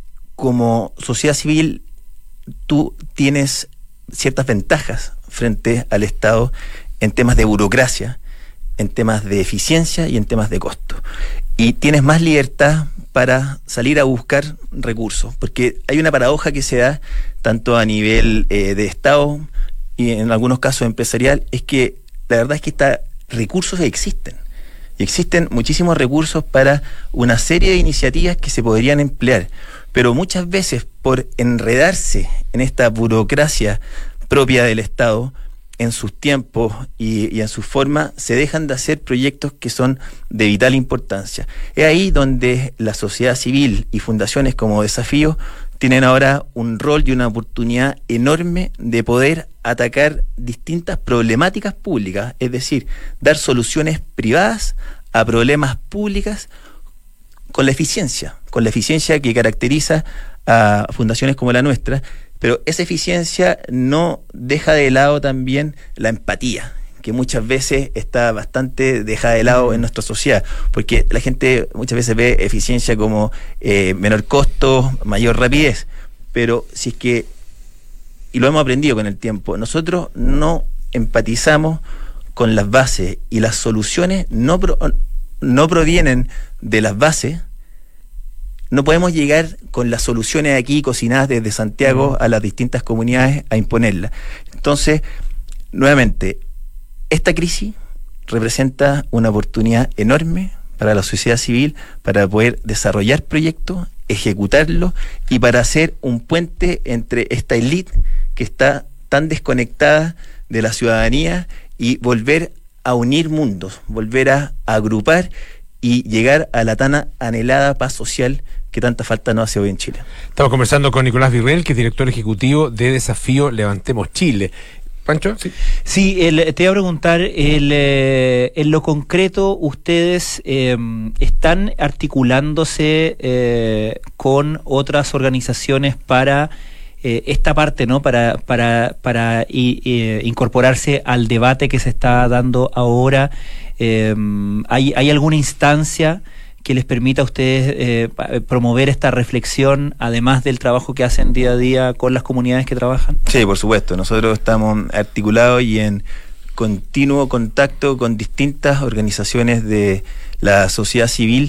como sociedad civil tú tienes ciertas ventajas frente al Estado en temas de burocracia, en temas de eficiencia y en temas de costo. Y tienes más libertad para salir a buscar recursos, porque hay una paradoja que se da tanto a nivel eh, de Estado y en algunos casos empresarial, es que la verdad es que estos recursos existen. Y existen muchísimos recursos para una serie de iniciativas que se podrían emplear, pero muchas veces por enredarse en esta burocracia propia del Estado, en sus tiempos y, y en su forma, se dejan de hacer proyectos que son de vital importancia. Es ahí donde la sociedad civil y fundaciones como Desafío tienen ahora un rol y una oportunidad enorme de poder atacar distintas problemáticas públicas, es decir, dar soluciones privadas a problemas públicos con la eficiencia, con la eficiencia que caracteriza a fundaciones como la nuestra, pero esa eficiencia no deja de lado también la empatía, que muchas veces está bastante dejada de lado en nuestra sociedad, porque la gente muchas veces ve eficiencia como eh, menor costo, mayor rapidez, pero si es que, y lo hemos aprendido con el tiempo, nosotros no empatizamos con las bases y las soluciones no, pro, no provienen de las bases, no podemos llegar con las soluciones aquí cocinadas desde Santiago a las distintas comunidades a imponerlas. Entonces, nuevamente, esta crisis representa una oportunidad enorme para la sociedad civil para poder desarrollar proyectos, ejecutarlos y para hacer un puente entre esta élite que está tan desconectada de la ciudadanía y volver a unir mundos, volver a, a agrupar y llegar a la tan anhelada paz social que tanta falta nos hace hoy en Chile. Estamos conversando con Nicolás Virrell, que es director ejecutivo de Desafío Levantemos Chile. Pancho, sí. Sí, el, te iba a preguntar, el, eh, en lo concreto, ¿ustedes eh, están articulándose eh, con otras organizaciones para eh, esta parte, ¿no? Para, para, para y, eh, incorporarse al debate que se está dando ahora? Eh, ¿hay, ¿Hay alguna instancia que les permita a ustedes eh, promover esta reflexión, además del trabajo que hacen día a día con las comunidades que trabajan? Sí, por supuesto. Nosotros estamos articulados y en continuo contacto con distintas organizaciones de la sociedad civil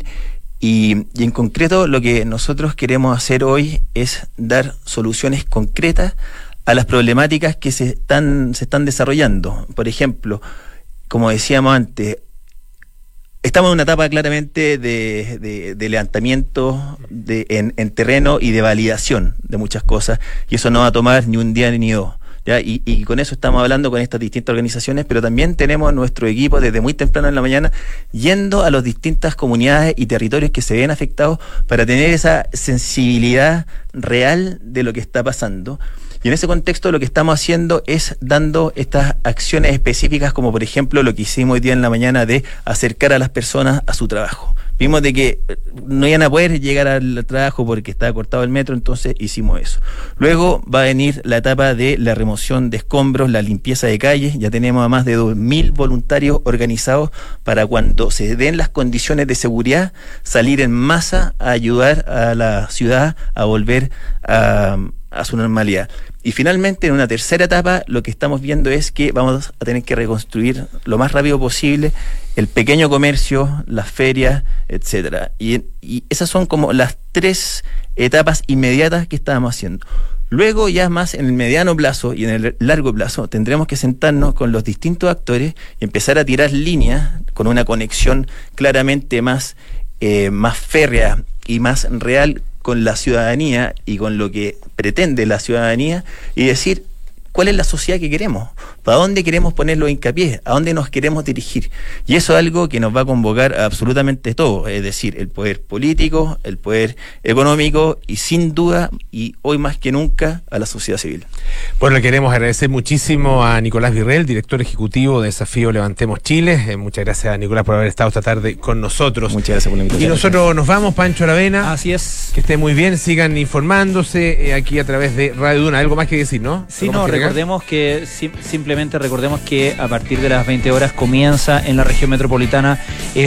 y, y en concreto lo que nosotros queremos hacer hoy es dar soluciones concretas a las problemáticas que se están, se están desarrollando. Por ejemplo, como decíamos antes, estamos en una etapa claramente de, de, de levantamiento de, en, en terreno y de validación de muchas cosas, y eso no va a tomar ni un día ni dos. ¿Ya? Y, y con eso estamos hablando con estas distintas organizaciones, pero también tenemos nuestro equipo desde muy temprano en la mañana yendo a las distintas comunidades y territorios que se ven afectados para tener esa sensibilidad real de lo que está pasando. Y en ese contexto lo que estamos haciendo es dando estas acciones específicas, como por ejemplo lo que hicimos hoy día en la mañana de acercar a las personas a su trabajo. Vimos de que no iban a poder llegar al trabajo porque estaba cortado el metro, entonces hicimos eso. Luego va a venir la etapa de la remoción de escombros, la limpieza de calles. Ya tenemos a más de dos mil voluntarios organizados para cuando se den las condiciones de seguridad, salir en masa a ayudar a la ciudad a volver a, a su normalidad. Y finalmente, en una tercera etapa, lo que estamos viendo es que vamos a tener que reconstruir lo más rápido posible el pequeño comercio, las ferias, etcétera. Y, y esas son como las tres etapas inmediatas que estábamos haciendo. Luego, ya más en el mediano plazo y en el largo plazo, tendremos que sentarnos con los distintos actores y empezar a tirar líneas con una conexión claramente más, eh, más férrea y más real con la ciudadanía y con lo que pretende la ciudadanía y decir cuál es la sociedad que queremos, para dónde queremos poner los hincapiés, a dónde nos queremos dirigir. Y eso es algo que nos va a convocar a absolutamente todo, es decir, el poder político, el poder económico y sin duda, y hoy más que nunca, a la sociedad civil. Bueno, le queremos agradecer muchísimo a Nicolás Virrell, director ejecutivo de Desafío Levantemos Chile. Eh, muchas gracias a Nicolás por haber estado esta tarde con nosotros. Muchas gracias por la invitación. Y nosotros nos vamos, Pancho Aravena. Así es. Que estén muy bien, sigan informándose eh, aquí a través de Radio Duna. ¿Algo más que decir, no? Sí, no, recordemos que sim- simplemente recordemos que a partir de las veinte horas comienza en la región metropolitana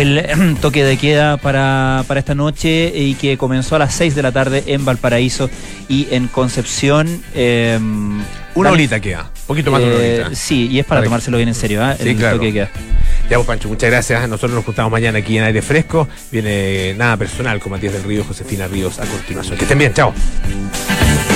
el toque de queda para, para esta noche y que comenzó a las seis de la tarde en Valparaíso y en Concepción. Eh, una horita queda, un poquito más de una horita. Eh, sí, y es para, para tomárselo bien en serio, ¿eh? Sí, el claro. toque de queda. Ya vos, Pancho, muchas gracias. Nosotros nos juntamos mañana aquí en Aire Fresco. Viene Nada Personal con Matías del Río, Josefina Ríos a continuación. Que estén bien, chao.